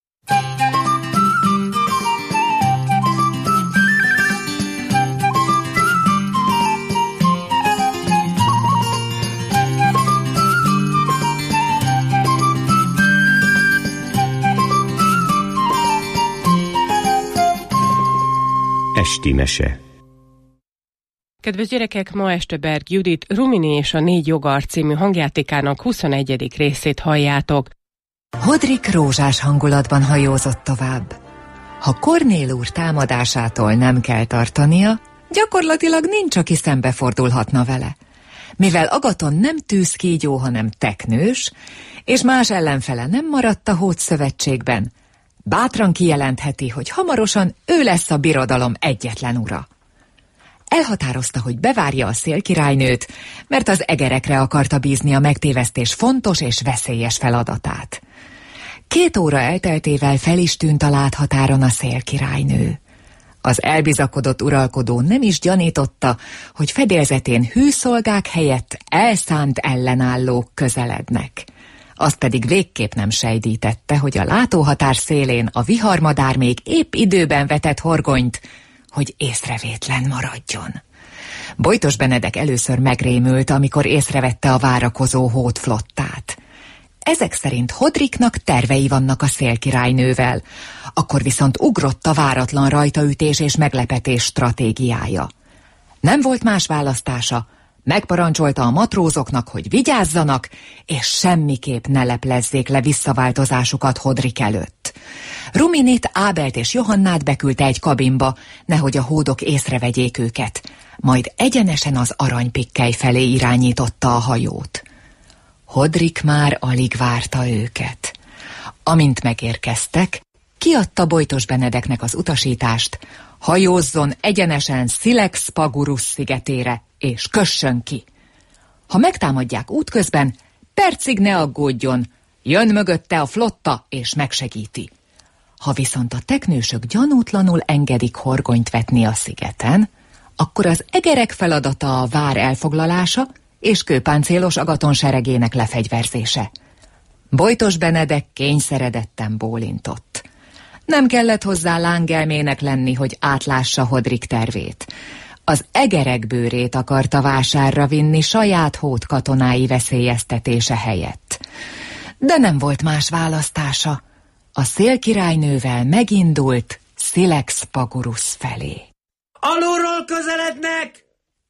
Esti mese. Kedves gyerekek, ma este Berg Judit Rumini és a 4 jogar című hangjátékának 21. részét halljátok. Hodrik rózsás hangulatban hajózott tovább. Ha Kornél úr támadásától nem kell tartania, gyakorlatilag nincs, aki szembefordulhatna vele. Mivel Agaton nem tűzkígyó, hanem teknős, és más ellenfele nem maradt a Hódszövetségben, bátran kijelentheti, hogy hamarosan ő lesz a birodalom egyetlen ura. Elhatározta, hogy bevárja a szélkirálynőt, mert az egerekre akarta bízni a megtévesztés fontos és veszélyes feladatát. 2 óra elteltével fel is tűnt a láthatáron a szélkirálynő. Az elbizakodott uralkodó nem is gyanította, hogy fedélzetén hűszolgák helyett elszánt ellenállók közelednek. Azt pedig végképp nem sejdítette, hogy a látóhatár szélén a viharmadár még épp időben vetett horgonyt, hogy észrevétlen maradjon. Bojtos Benedek először megrémült, amikor észrevette a várakozó hódflottát. Ezek szerint Hodriknak tervei vannak a szélkirálynővel, akkor viszont ugrott a váratlan rajtaütés és meglepetés stratégiája. Nem volt más választása, Megparancsolta a matrózoknak, hogy vigyázzanak, és semmiképp ne leplezzék le visszaváltozásukat Hodrik előtt. Ruminit, Ábelt és Johannát beküldte egy kabinba, nehogy a hódok észrevegyék őket, majd egyenesen az aranypikkely felé irányította a hajót. Hodrik már alig várta őket. Amint megérkeztek, kiadta Bojtos Benedeknek az utasítást, hajózzon egyenesen Szilex Pagurus szigetére, és kössön ki. Ha megtámadják útközben, percig ne aggódjon, jön mögötte a flotta, és megsegíti. Ha viszont a teknősök gyanútlanul engedik horgonyt vetni a szigeten, akkor az egerek feladata a vár elfoglalása és kőpáncélos Agaton seregének lefegyverzése. Bojtos Benedek kényszeredetten bólintott. Nem kellett hozzá lángelmének lenni, hogy átlássa Hodrik tervét. Az egerek bőrét akarta vásárra vinni saját hód katonái veszélyeztetése helyett. De nem volt más választása. A szélkirálynővel megindult Szilex Pagurus felé. Alulról közelednek!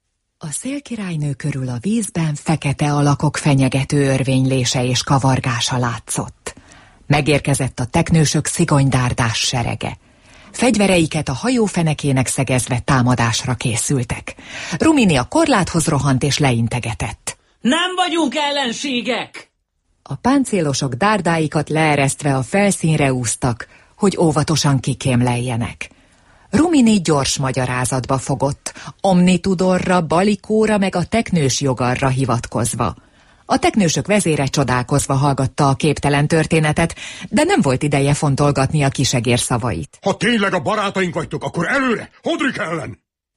A szélkirálynő körül a vízben fekete alakok fenyegető örvénylése és kavargása látszott. Megérkezett a teknősök szigolydárdás serege. Fegyvereiket a hajó fenekének szegezve támadásra készültek. Rumini a korláthoz rohant és leintegetett. Nem vagyunk ellenségek! A páncélosok dárdáikat leeresztve a felszínre úsztak, hogy óvatosan kikémleljenek. Rumini gyors magyarázatba fogott, Omnitudorra, Balikóra meg a teknős jogarra hivatkozva. A teknősök vezére csodálkozva hallgatta a képtelen történetet, de nem volt ideje fontolgatni a kisegér szavait. Ha tényleg a barátaink vagytok, akkor előre, Hodrik ellen!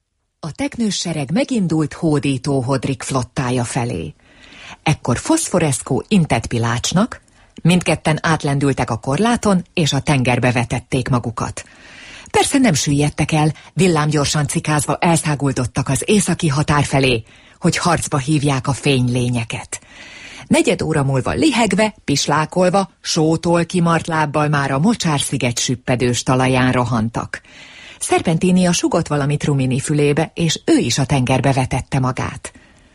A teknős sereg megindult hódító Hodrik flottája felé. Ekkor Foszforeszkó intett Pilácsnak, mindketten átlendültek a korláton, és a tengerbe vetették magukat. Persze nem süllyedtek el, villámgyorsan cikázva elszáguldottak az északi határ felé, hogy harcba hívják a fénylényeket. Negyed óra múlva lihegve, pislákolva, sótól kimart lábbal már a Mocsár-sziget süppedős talaján rohantak. Szerpentínia sugott valamit Rumini fülébe, és ő is a tengerbe vetette magát.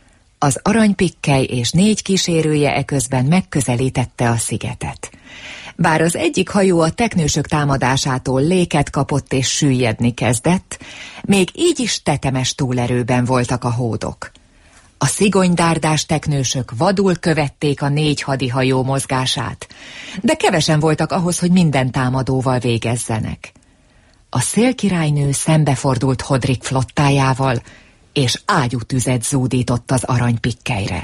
Az aranypikkely és 4 kísérője eközben megközelítette a szigetet. Bár az egyik hajó a teknősök támadásától léket kapott és süllyedni kezdett, még így is tetemes túlerőben voltak a hódok. A szigolydárdás teknősök vadul követték a 4 hadihajó mozgását, de kevesen voltak ahhoz, hogy minden támadóval végezzenek. A szélkirálynő szembefordult Hodrik flottájával, és ágyútüzet zúdított az aranypikkelyre.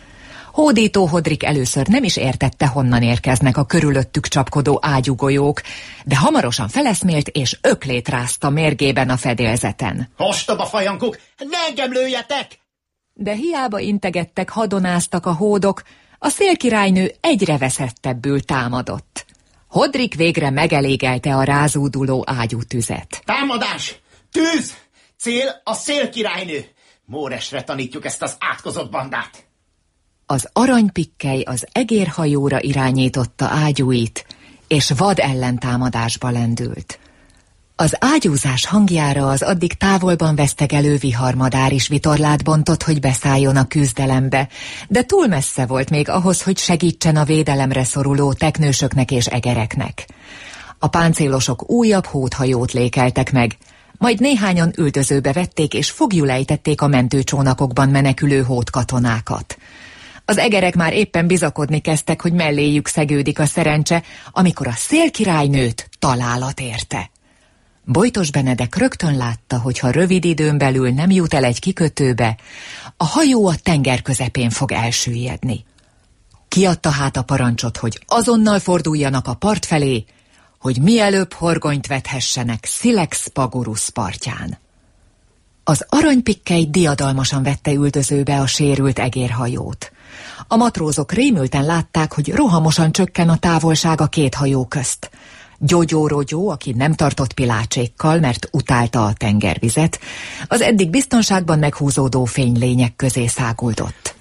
Hódító Hodrik először nem is értette, honnan érkeznek a körülöttük csapkodó ágyúgolyók, de hamarosan feleszmélt, és öklét rázta mérgében a fedélzeten. Ostoba fajankok, ne engem lőjetek! De hiába integettek, hadonáztak a hódok, a szélkirálynő egyre veszettebbül támadott. Hodrik végre megelégelte a rázúduló ágyútüzet. Támadás! Tűz! Cél a szélkirálynő! Móresre tanítjuk ezt az átkozott bandát! Az aranypikkely az egérhajóra irányította ágyúit, és vad ellentámadásba lendült. Az ágyúzás hangjára az addig távolban vesztegelő viharmadár is vitorlát bontott, hogy beszálljon a küzdelembe, de túl messze volt még ahhoz, hogy segítsen a védelemre szoruló teknősöknek és egereknek. A páncélosok újabb hódhajót lékeltek meg, majd néhányan üldözőbe vették és foglyul ejtették a mentőcsónakokban menekülő hódkatonákat. Az egerek már éppen bizakodni kezdtek, hogy melléjük szegődik a szerencse, amikor a szélkirálynőt találat érte. Bojtos Benedek rögtön látta, hogy ha rövid időn belül nem jut el egy kikötőbe, a hajó a tenger közepén fog elsüllyedni. Kiadta hát a parancsot, hogy azonnal forduljanak a part felé, hogy mielőbb horgonyt vethessenek Szilex Pagurus partján. Az aranypikkely diadalmasan vette üldözőbe a sérült egérhajót. A matrózok rémülten látták, hogy rohamosan csökken a távolság a 2 hajó közt. Gyogyó-rogyó, aki nem tartott pilácsékkal, mert utálta a tengervizet, az eddig biztonságban meghúzódó fénylények közé száguldott.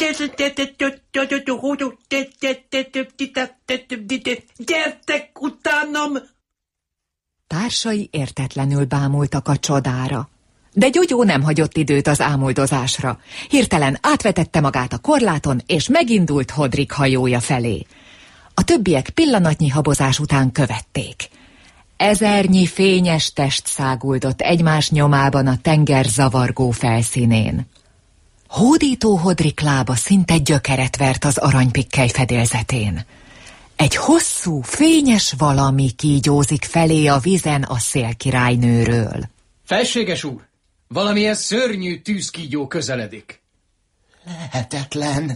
Gyertek utánam! Társai értetlenül bámultak a csodára. De Gyogyó nem hagyott időt az ámuldozásra. Hirtelen átvetette magát a korláton, és megindult Hodrik hajója felé. A többiek pillanatnyi habozás után követték. Ezernyi fényes test száguldott egymás nyomában a tenger zavargó felszínén. Hódító Hodrik lába szinte gyökeret vert az aranypikkely fedélzetén. Egy hosszú, fényes valami kígyózik felé a vizen a szélkirálynőről. Felséges úr, valamilyen szörnyű tűzkígyó közeledik. Lehetetlen.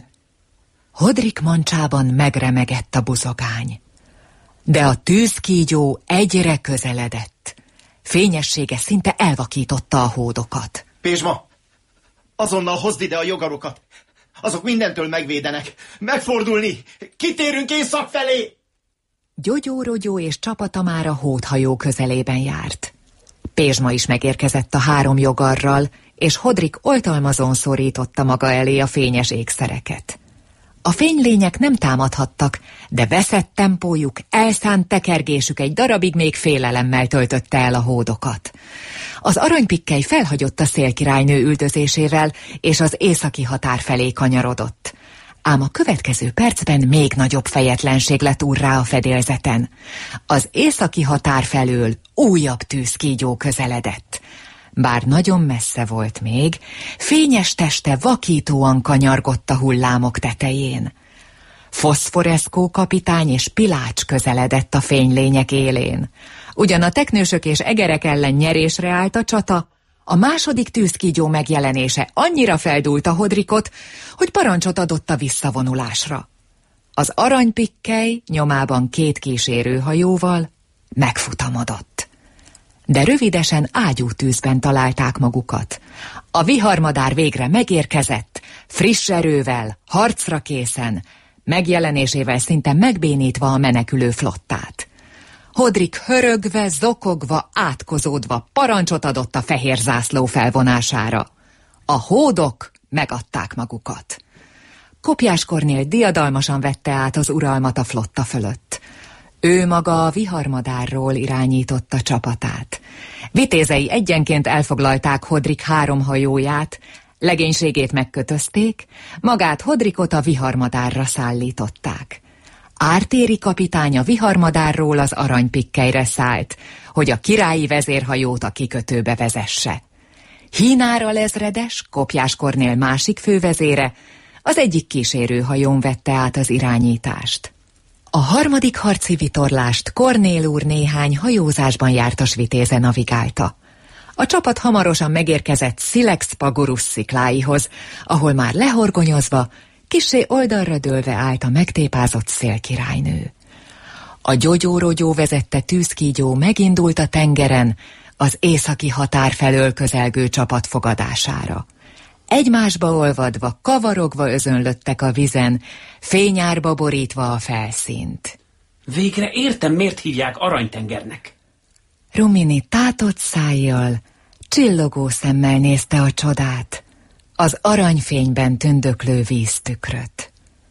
Hodrik mancsában megremegett a buzogány. De a tűzkígyó egyre közeledett. Fényessége szinte elvakította a hódokat. Pézsma, azonnal hozd ide a jogarokat. Azok mindentől megvédenek. Megfordulni! Kitérünk észak felé! Gyogyó, Rogyó és csapata már a hódhajó közelében járt. Pézsma is megérkezett a 3 jogarral, és Hodrik oltalmazón szorította maga elé a fényes ékszereket. A fénylények nem támadhattak, de veszett tempójuk, elszánt tekergésük egy darabig még félelemmel töltötte el a hódokat. Az aranypikkely felhagyott a szélkirálynő üldözésével, és az északi határ felé kanyarodott. Ám a következő percben még nagyobb fejetlenség lett úrrá a fedélzeten. Az északi határ felől újabb tűzkígyó közeledett. Bár nagyon messze volt még, fényes teste vakítóan kanyargott a hullámok tetején. Foszforeszkó kapitány és Pilács közeledett a fénylények élén. Ugyan a teknősök és egerek ellen nyerésre állt a csata, a második tűzkígyó megjelenése annyira feldúlta Hodrikot, hogy parancsot adott a visszavonulásra. Az aranypikkely nyomában 2 kísérőhajóval megfutamodott. De rövidesen ágyútűzben találták magukat. A viharmadár végre megérkezett, friss erővel, harcra készen, megjelenésével szinte megbénítva a menekülő flottát. Hodrik hörögve, zokogva, átkozódva parancsot adott a fehér zászló felvonására. A hódok megadták magukat. Kopjás Kornél diadalmasan vette át az uralmat a flotta fölött. Ő maga a viharmadárról irányította csapatát. Vitézei egyenként elfoglalták Hodrik 3 hajóját, legénységét megkötözték, magát Hodrikot a viharmadárra szállították. Ártéri kapitány a viharmadárról az aranypikkelyre szállt, hogy a királyi vezérhajót a kikötőbe vezesse. Hínár alezredes, Kopjás Kornél másik fővezére, az egyik kísérőhajón vette át az irányítást. A 3. harci vitorlást Kornél úr néhány hajózásban jártas vitéze navigálta. A csapat hamarosan megérkezett Szilex-Pagurus szikláihoz, ahol már lehorgonyozva, kissé oldalra dőlve állt a megtépázott szélkirálynő. A Gyogyó-Rogyó vezette tűzkígyó megindult a tengeren az északi határ felől közelgő csapat fogadására. Egymásba olvadva, kavarogva özönlöttek a vizen, fényárba borítva a felszínt. Végre értem, miért hívják Aranytengernek. Rumini tátott szájjal, csillogó szemmel nézte a csodát, az aranyfényben tündöklő víztükröt.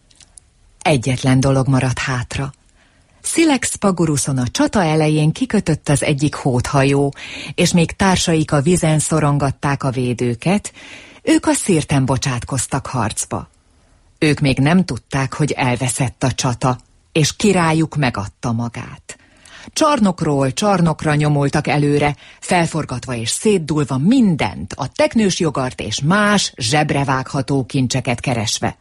Egyetlen dolog maradt hátra. Szilex-Paguruson a csata elején kikötött az egyik hódhajó, és még társaik a vizen szorongatták a védőket, ők a szirten bocsátkoztak harcba. Ők még nem tudták, hogy elveszett a csata, és királyuk megadta magát. Csarnokról csarnokra nyomultak előre, felforgatva és szétdulva mindent, a teknős jogart és más zsebrevágható kincseket keresve.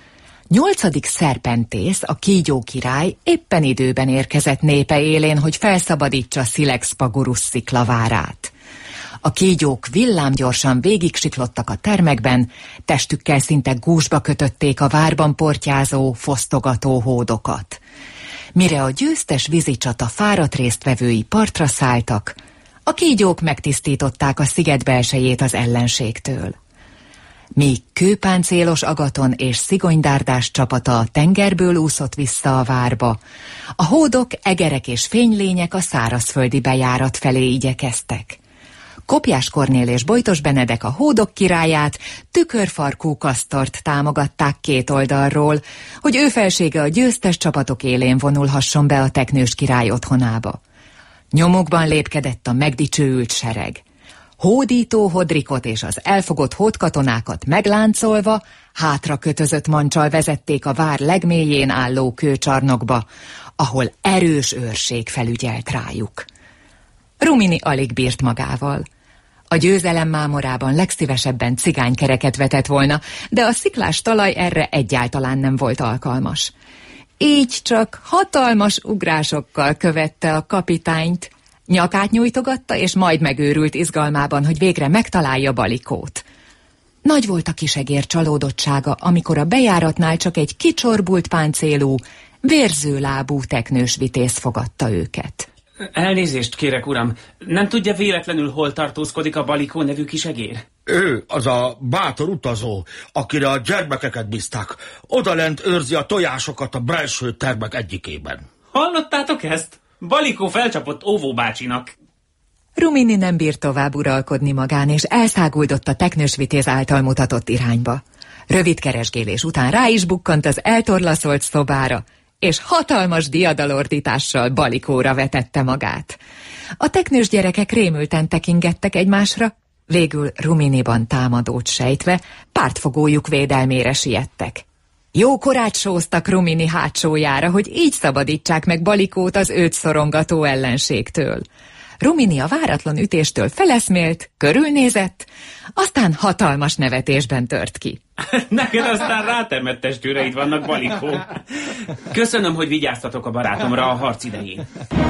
8. Szerpentész, a kígyó király éppen időben érkezett népe élén, hogy felszabadítsa Szilex-Pagurus sziklavárát. A kígyók villámgyorsan végigsiklottak a termekben, testükkel szinte gúzsba kötötték a várban portyázó, fosztogató hódokat. Mire a győztes vízicsata fáradt résztvevői partra szálltak, a kígyók megtisztították a sziget belsejét az ellenségtől. Míg kőpáncélos Agaton és Szigolydárdás csapata a tengerből úszott vissza a várba, a hódok, egerek és fénylények a szárazföldi bejárat felé igyekeztek. Kopjás Kornél és Bojtos Benedek a hódok királyát, Tükörfarkú Kasztort támogatták 2 oldalról, hogy ő felsége a győztes csapatok élén vonulhasson be a teknős király otthonába. Nyomukban lépkedett a megdicsőült sereg. hódító Hodrikot és az elfogott hódkatonákat megláncolva, hátra kötözött mancsal vezették a vár legmélyén álló kőcsarnokba, ahol erős őrség felügyelt rájuk. Rumini alig bírt magával. A győzelem mámorában legszívesebben cigánykereket vetett volna, de a sziklás talaj erre egyáltalán nem volt alkalmas. Így csak hatalmas ugrásokkal követte a kapitányt, nyakát nyújtogatta, és majd megőrült izgalmában, hogy végre megtalálja Balikót. Nagy volt a kisegér csalódottsága, amikor a bejáratnál csak egy kicsorbult páncélú, vérzőlábú teknős vitéz fogadta őket. Elnézést kérek, uram. Nem tudja véletlenül, hol tartózkodik a Balikó nevű kisegér? Ő az a bátor utazó, akire a gyermekeket bízták. Odalent őrzi a tojásokat a belső termek egyikében. Hallottátok ezt? Balikó felcsapott óvóbácsinak. Rumini nem bírt tovább uralkodni magán, és elszáguldott a teknős vitéz által mutatott irányba. Rövid keresgélés után rá is bukkant az eltorlaszolt szobára, és hatalmas diadalordítással Balikóra vetette magát. A teknős gyerekek rémülten tekingettek egymásra, végül Ruminiban támadót sejtve pártfogójuk védelmére siettek. Jókorát sóztak Rumini hátsójára, hogy így szabadítsák meg Balikót az őt szorongató ellenségtől. Rumini a váratlan ütéstől feleszmélt, körülnézett, aztán hatalmas nevetésben tört ki. Neked aztán rátermett testőreid vannak, Balikó. Köszönöm, hogy vigyáztatok a barátomra a harc idején.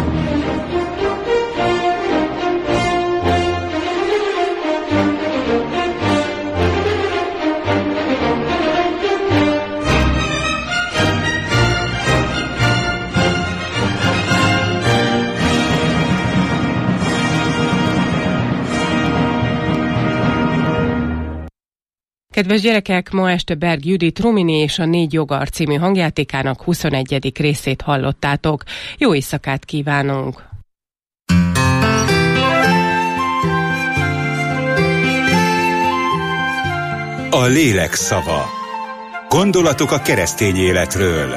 Kedves gyerekek, ma este Berg Judit Rumini és a 4 jogar című hangjátékának 21. részét hallottátok. Jó éjszakát kívánunk! A lélek szava. Gondolatok a keresztény életről.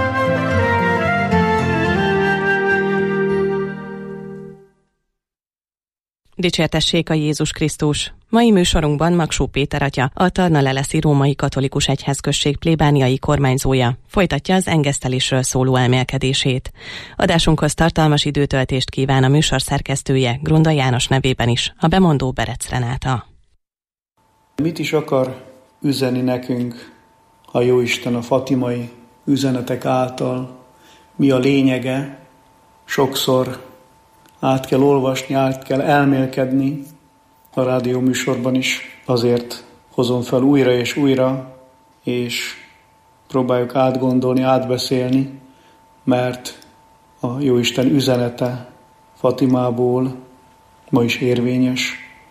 Dicsértessék a Jézus Krisztus! Mai műsorunkban Magsó Péter atya, a Tarnaleleszi Római Katolikus Egyházközség plébániai kormányzója folytatja az engesztelésről szóló elmélkedését. Adásunkhoz tartalmas időtöltést kíván a műsor szerkesztője, Grunda János nevében is, a bemondó Berec Renáta. Mit is akar üzenni nekünk a Jóisten a fatimai üzenetek által? Mi a lényege? Sokszor át kell olvasni, át kell elmélkedni. A rádióműsorban is azért hozom fel újra és újra, és próbáljuk átgondolni, átbeszélni, mert a Jóisten üzenete Fatimából ma is érvényes,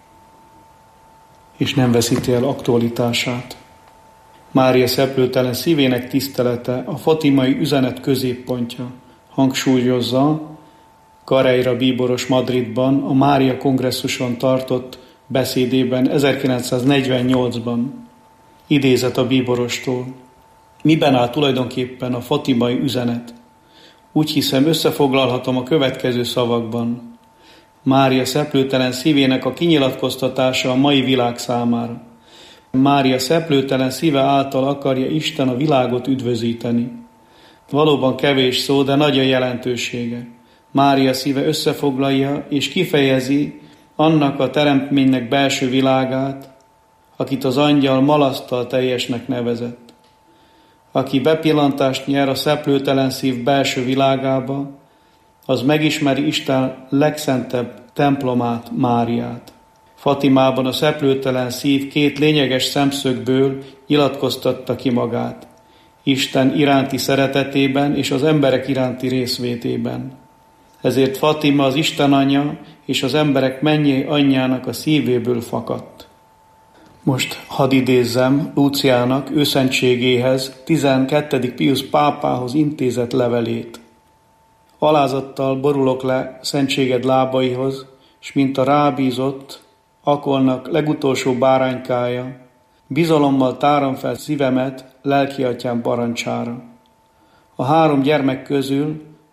és nem veszíti el aktualitását. Mária szeplőtelen szívének tisztelete a fatimai üzenet középpontja, hangsúlyozza Carreira bíboros Madridban a Mária kongresszuson tartott beszédében 1948-ban. Idézet a bíborostól. Miben áll tulajdonképpen a fatimai üzenet? Úgy hiszem, összefoglalhatom a következő szavakban. Mária szeplőtelen szívének a kinyilatkoztatása a mai világ számára. Mária szeplőtelen szíve által akarja Isten a világot üdvözíteni. Valóban kevés szó, de nagy a jelentősége. Mária szíve összefoglalja és kifejezi annak a teremtménynek belső világát, akit az angyal malasztal teljesnek nevezett. Aki bepillantást nyer a szeplőtelen szív belső világába, az megismeri Isten legszentebb templomát, Máriát. Fatimában a szeplőtelen szív 2 lényeges szemszögből nyilatkoztatta ki magát. Isten iránti szeretetében és az emberek iránti részvétében. Ezért Fatima az Isten anyja és az emberek mennyei anyjának a szívéből fakadt. Most hadd idézzem Lúciának őszentségéhez, 12. Piusz pápához intézett levelét. Alázattal borulok le szentséged lábaihoz, s mint a rábízott, akolnak legutolsó báránykája, bizalommal tárom fel szívemet lelkiatyám parancsára. A 3 gyermek közül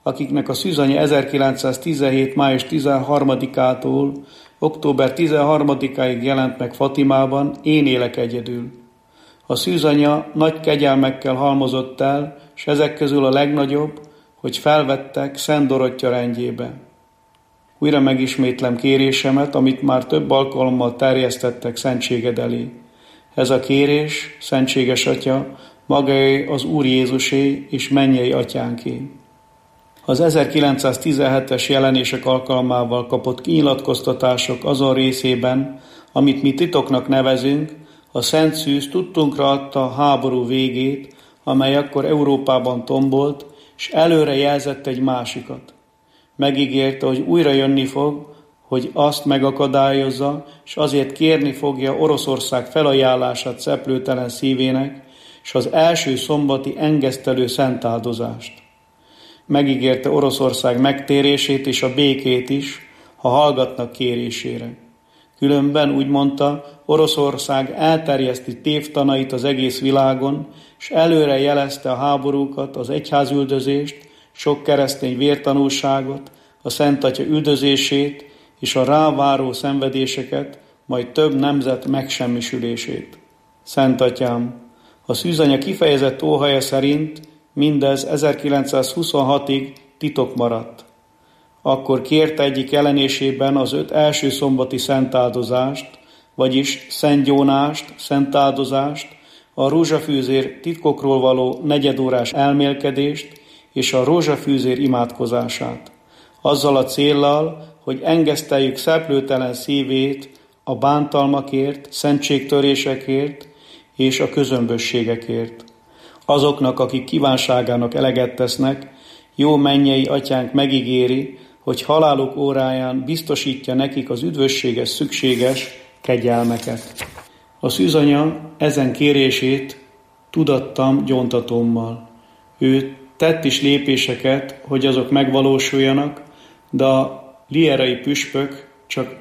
akiknek a szűzanya 1917. május 13-ától október 13-áig jelent meg Fatimában, én élek egyedül. A szűzanya nagy kegyelmekkel halmozott el, s ezek közül a legnagyobb, hogy felvettek Szent Dorottya rendjébe. Újra megismétlem kérésemet, amit már több alkalommal terjesztettek szentséged elé. Ez a kérés, szentséges Atya, magáé az Úr Jézusé és mennyei Atyánké. Az 1917-es jelenések alkalmával kapott kinyilatkoztatások azon részében, amit mi titoknak nevezünk, a Szent Szűz tudtunkra adta a háború végét, amely akkor Európában tombolt, és előre jelzett egy másikat. Megígérte, hogy újra jönni fog, hogy azt megakadályozza, és azért kérni fogja Oroszország felajánlását szeplőtelen szívének, és az első szombati engesztelő szentáldozást. Megígérte Oroszország megtérését és a békét is, ha hallgatnak kérésére. Különben, úgy mondta, Oroszország elterjeszti tévtanait az egész világon, és előre jelezte a háborúkat, az egyházüldözést, sok keresztény vértanúságot, a Szent Atya üldözését és a ráváró szenvedéseket, majd több nemzet megsemmisülését. Szent Atyám, a szűzanya kifejezett óhaja szerint mindez 1926-ig titok maradt. Akkor kérte egyik jelenésében az 5 első szombati szentáldozást, vagyis szentgyónást, szentáldozást, a rózsafűzér titkokról való negyedórás elmélkedést és a rózsafűzér imádkozását. Azzal a céllal, hogy engeszteljük szeplőtelen szívét a bántalmakért, szentségtörésekért és a közömbösségekért. Azoknak, akik kívánságának eleget tesznek, jó mennyei Atyánk megígéri, hogy haláluk óráján biztosítja nekik az üdvösséges, szükséges kegyelmeket. A szűzanya ezen kérését tudattam gyóntatómmal. Ő tett is lépéseket, hogy azok megvalósuljanak, de a lierai püspök csak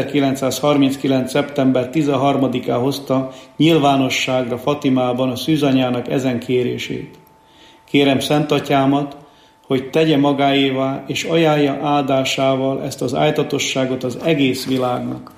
1939. szeptember 13-án hozta nyilvánosságra Fatimában a szűzanyának ezen kérését. Kérem Szent Atyámat, hogy tegye magáévá és ajánlja áldásával ezt az ájtatosságot az egész világnak.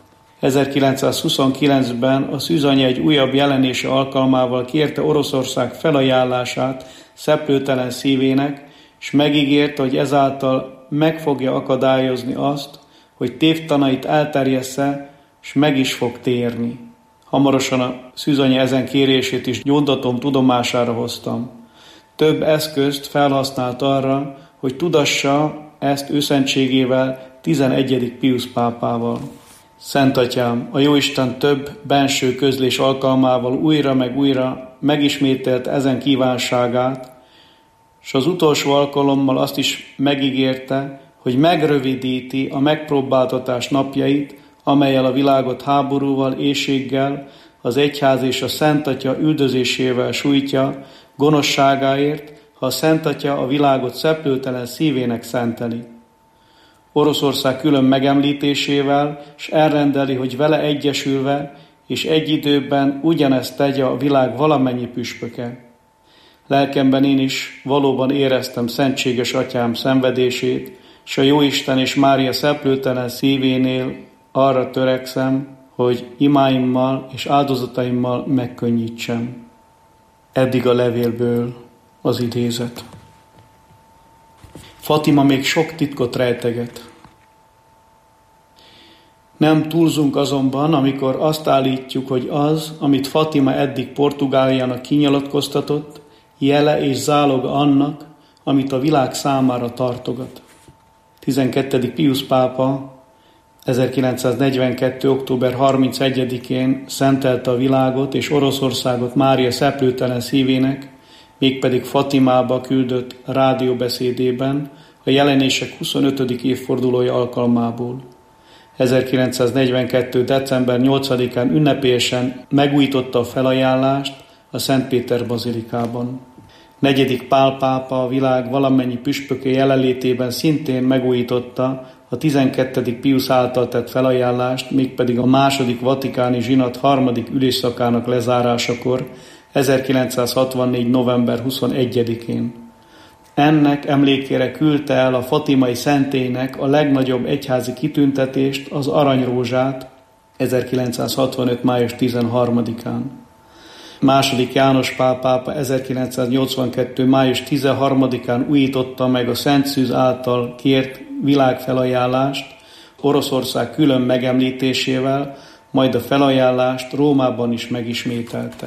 1929-ben a szűzanya egy újabb jelenése alkalmával kérte Oroszország felajánlását szeplőtelen szívének, és megígérte, hogy ezáltal meg fogja akadályozni azt, hogy tévtanait elterjessze, és meg is fog térni. Hamarosan a szűzanya ezen kérését is gyóntatom tudomására hoztam. Több eszközt felhasznált arra, hogy tudassa ezt őszentségével 11. Piusz pápával. Szent Atyám, a Jóisten több benső közlés alkalmával újra meg újra megismételt ezen kívánságát, és az utolsó alkalommal azt is megígérte, hogy megrövidíti a megpróbáltatás napjait, amellyel a világot háborúval, éhséggel, az egyház és a Szent Atya üldözésével sújtja, gonoszságáért, ha a Szent Atya a világot szeplőtelen szívének szenteli. Oroszország külön megemlítésével, és elrendeli, hogy vele egyesülve, és egy időben ugyanezt tegye a világ valamennyi püspöke. Lelkemben én is valóban éreztem szentséges Atyám szenvedését, és a Jóisten és Mária szeplőtelen szívénél arra törekszem, hogy imáimmal és áldozataimmal megkönnyítsem. Eddig a levélből az idézet. Fatima még sok titkot rejteget. Nem túlzunk azonban, amikor azt állítjuk, hogy az, amit Fatima eddig Portugáliának kinyilatkoztatott, jele és záloga annak, amit a világ számára tartogat. 12. Piusz pápa 1942. október 31-én szentelte a világot és Oroszországot Mária szeplőtelen szívének, mégpedig Fatimába küldött rádióbeszédében a jelenések 25. évfordulója alkalmából. 1942. december 8-án ünnepélyesen megújította a felajánlást a Szent Péter bazilikában. 4. Pál pápa a világ valamennyi püspöke jelenlétében szintén megújította a 12. Piusz által tett felajánlást, mégpedig a II. Vatikáni zsinat 3. ülésszakának lezárásakor, 1964. november 21-én. Ennek emlékére küldte el a fatimai szentélynek a legnagyobb egyházi kitüntetést, az aranyrózsát 1965. május 13-án. Második János Pál pápa 1982. május 13-án újította meg a Szent Szűz által kért világfelajánlást Oroszország külön megemlítésével, majd a felajánlást Rómában is megismételte.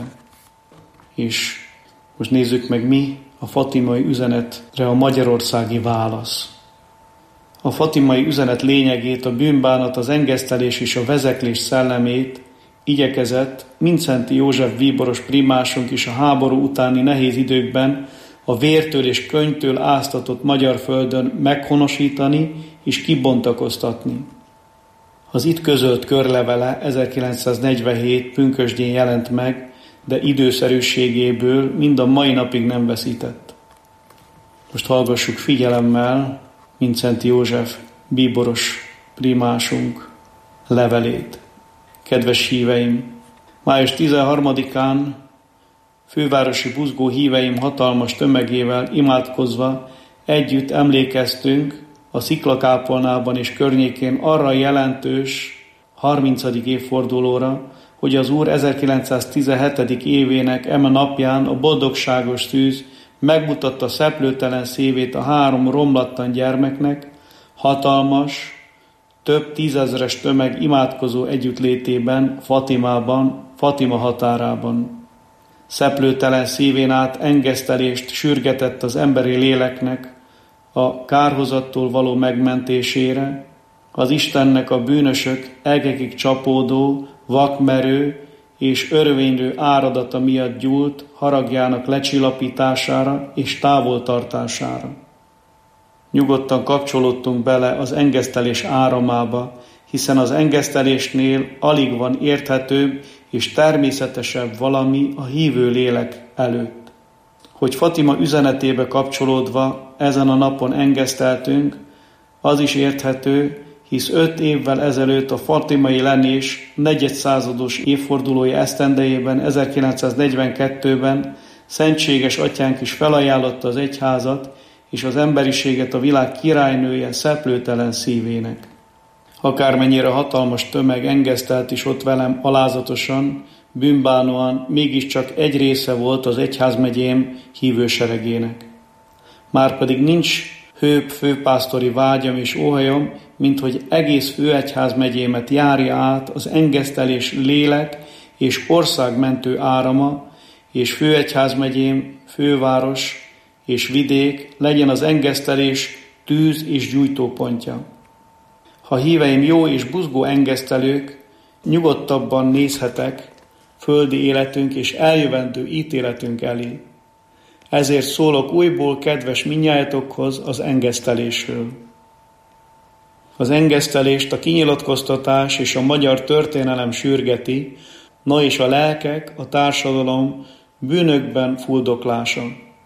És most nézzük meg, mi a fatimai üzenetre a magyarországi válasz. A fatimai üzenet lényegét, a bűnbánat, az engesztelés és a vezeklés szellemét igyekezett Mindszenty József bíboros primásunk is a háború utáni nehéz időkben a vértől és könnytől áztatott magyar földön meghonosítani és kibontakoztatni. Az itt közölt körlevele 1947 pünkösdjén jelent meg, de időszerűségéből mind a mai napig nem veszített. Most hallgassuk figyelemmel Mindszenty József bíboros primásunk levelét. Kedves híveim! Május 13-án fővárosi buzgó híveim hatalmas tömegével imádkozva együtt emlékeztünk a Sziklakápolnában és környékén arra jelentős 30. évfordulóra, hogy az Úr 1917. évének eme napján a boldogságos szűz megmutatta szeplőtelen szívét a 3 romlatlan gyermeknek, hatalmas, több tízezres tömeg imádkozó együttlétében, Fatimában, Fatima határában. Szeplőtelen szívén át engesztelést sürgetett az emberi léleknek a kárhozattól való megmentésére, az Istennek a bűnösök egekig csapódó, vakmerő és örvénylő áradata miatt gyúlt haragjának lecsillapítására és távoltartására. Nyugodtan kapcsolódtunk bele az engesztelés áramába, hiszen az engesztelésnél alig van érthetőbb és természetesebb valami a hívő lélek előtt. Hogy Fatima üzenetébe kapcsolódva ezen a napon engeszteltünk, az is érthető, hisz 5 évvel ezelőtt a fatimai lenés negyedszázados évfordulója esztendejében 1942-ben szentséges atyánk is felajánlotta az egyházat és az emberiséget a világ királynője szeplőtelen szívének. Akármennyire hatalmas tömeg engesztelt is ott velem alázatosan, bűnbánóan, mégiscsak egy része volt az egyházmegyém hívőseregének. Márpedig nincs hőbb főpásztori vágyam és óhajom, mint hogy egész főegyházmegyémet járja át az engesztelés lélek és országmentő árama, és főegyházmegyém, főváros és vidék legyen az engesztelés tűz és gyújtópontja. Ha híveim jó és buzgó engesztelők, nyugodtabban nézhetek földi életünk és eljövendő ítéletünk elé. Ezért szólok újból kedves mindnyájatokhoz az engesztelésről. Az engesztelést a kinyilatkoztatás és a magyar történelem sürgeti, no és a lelkek, a társadalom bűnökben fuldoklása.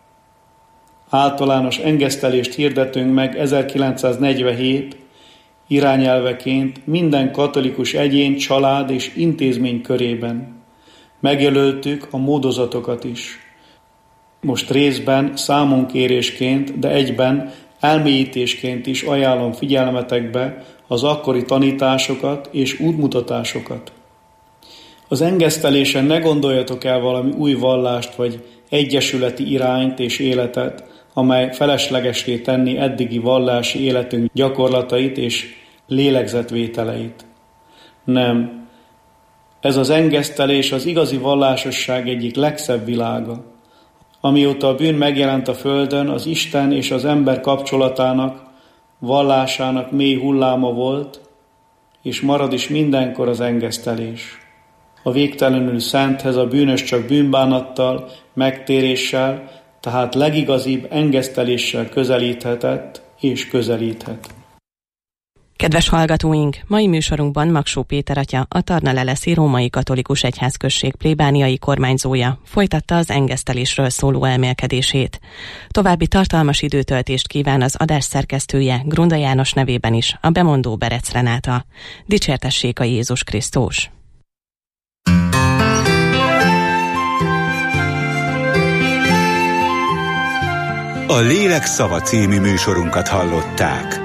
Általános engesztelést hirdetünk meg 1947 irányelveként minden katolikus egyén, család és intézmény körében. Megjelöltük a módozatokat is. Most részben számonkérésként, de egyben elmélyítésként is ajánlom figyelmetekbe az akkori tanításokat és útmutatásokat. Az engesztelésen ne gondoljatok el valami új vallást vagy egyesületi irányt és életet, amely feleslegessé tenni eddigi vallási életünk gyakorlatait és lélegzetvételeit. Nem. Ez az engesztelés az igazi vallásosság egyik legszebb világa. Amióta a bűn megjelent a földön, az Isten és az ember kapcsolatának, vallásának mély hulláma volt, és marad is mindenkor az engesztelés. A végtelenül szenthez a bűnös csak bűnbánattal, megtéréssel, tehát legigazibb engeszteléssel közelíthetett és közelíthet. Kedves hallgatóink, mai műsorunkban Magsó Péter atya, a Tarna-Leleszi Római Katolikus Egyházközség plébániai kormányzója folytatta az engesztelésről szóló elmélkedését. További tartalmas időtöltést kíván az adás szerkesztője, Grunda János nevében is, a bemondó Berec Renáta. Dicsértessék a Jézus Krisztus! A Lélek szava című műsorunkat hallották.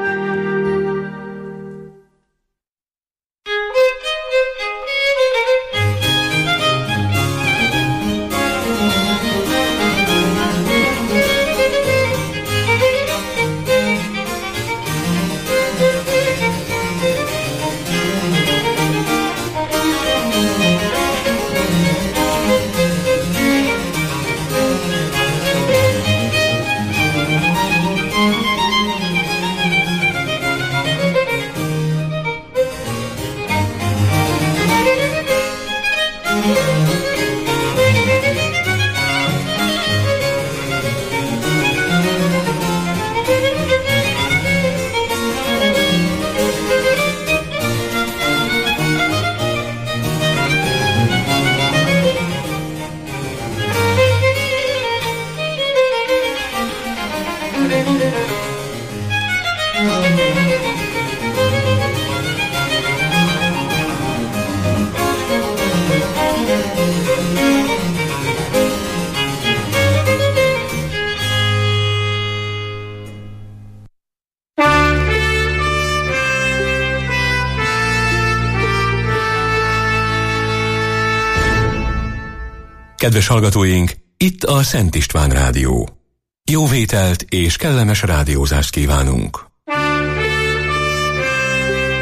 Kedves hallgatóink, itt a Szent István Rádió. Jó vételt és kellemes rádiózást kívánunk!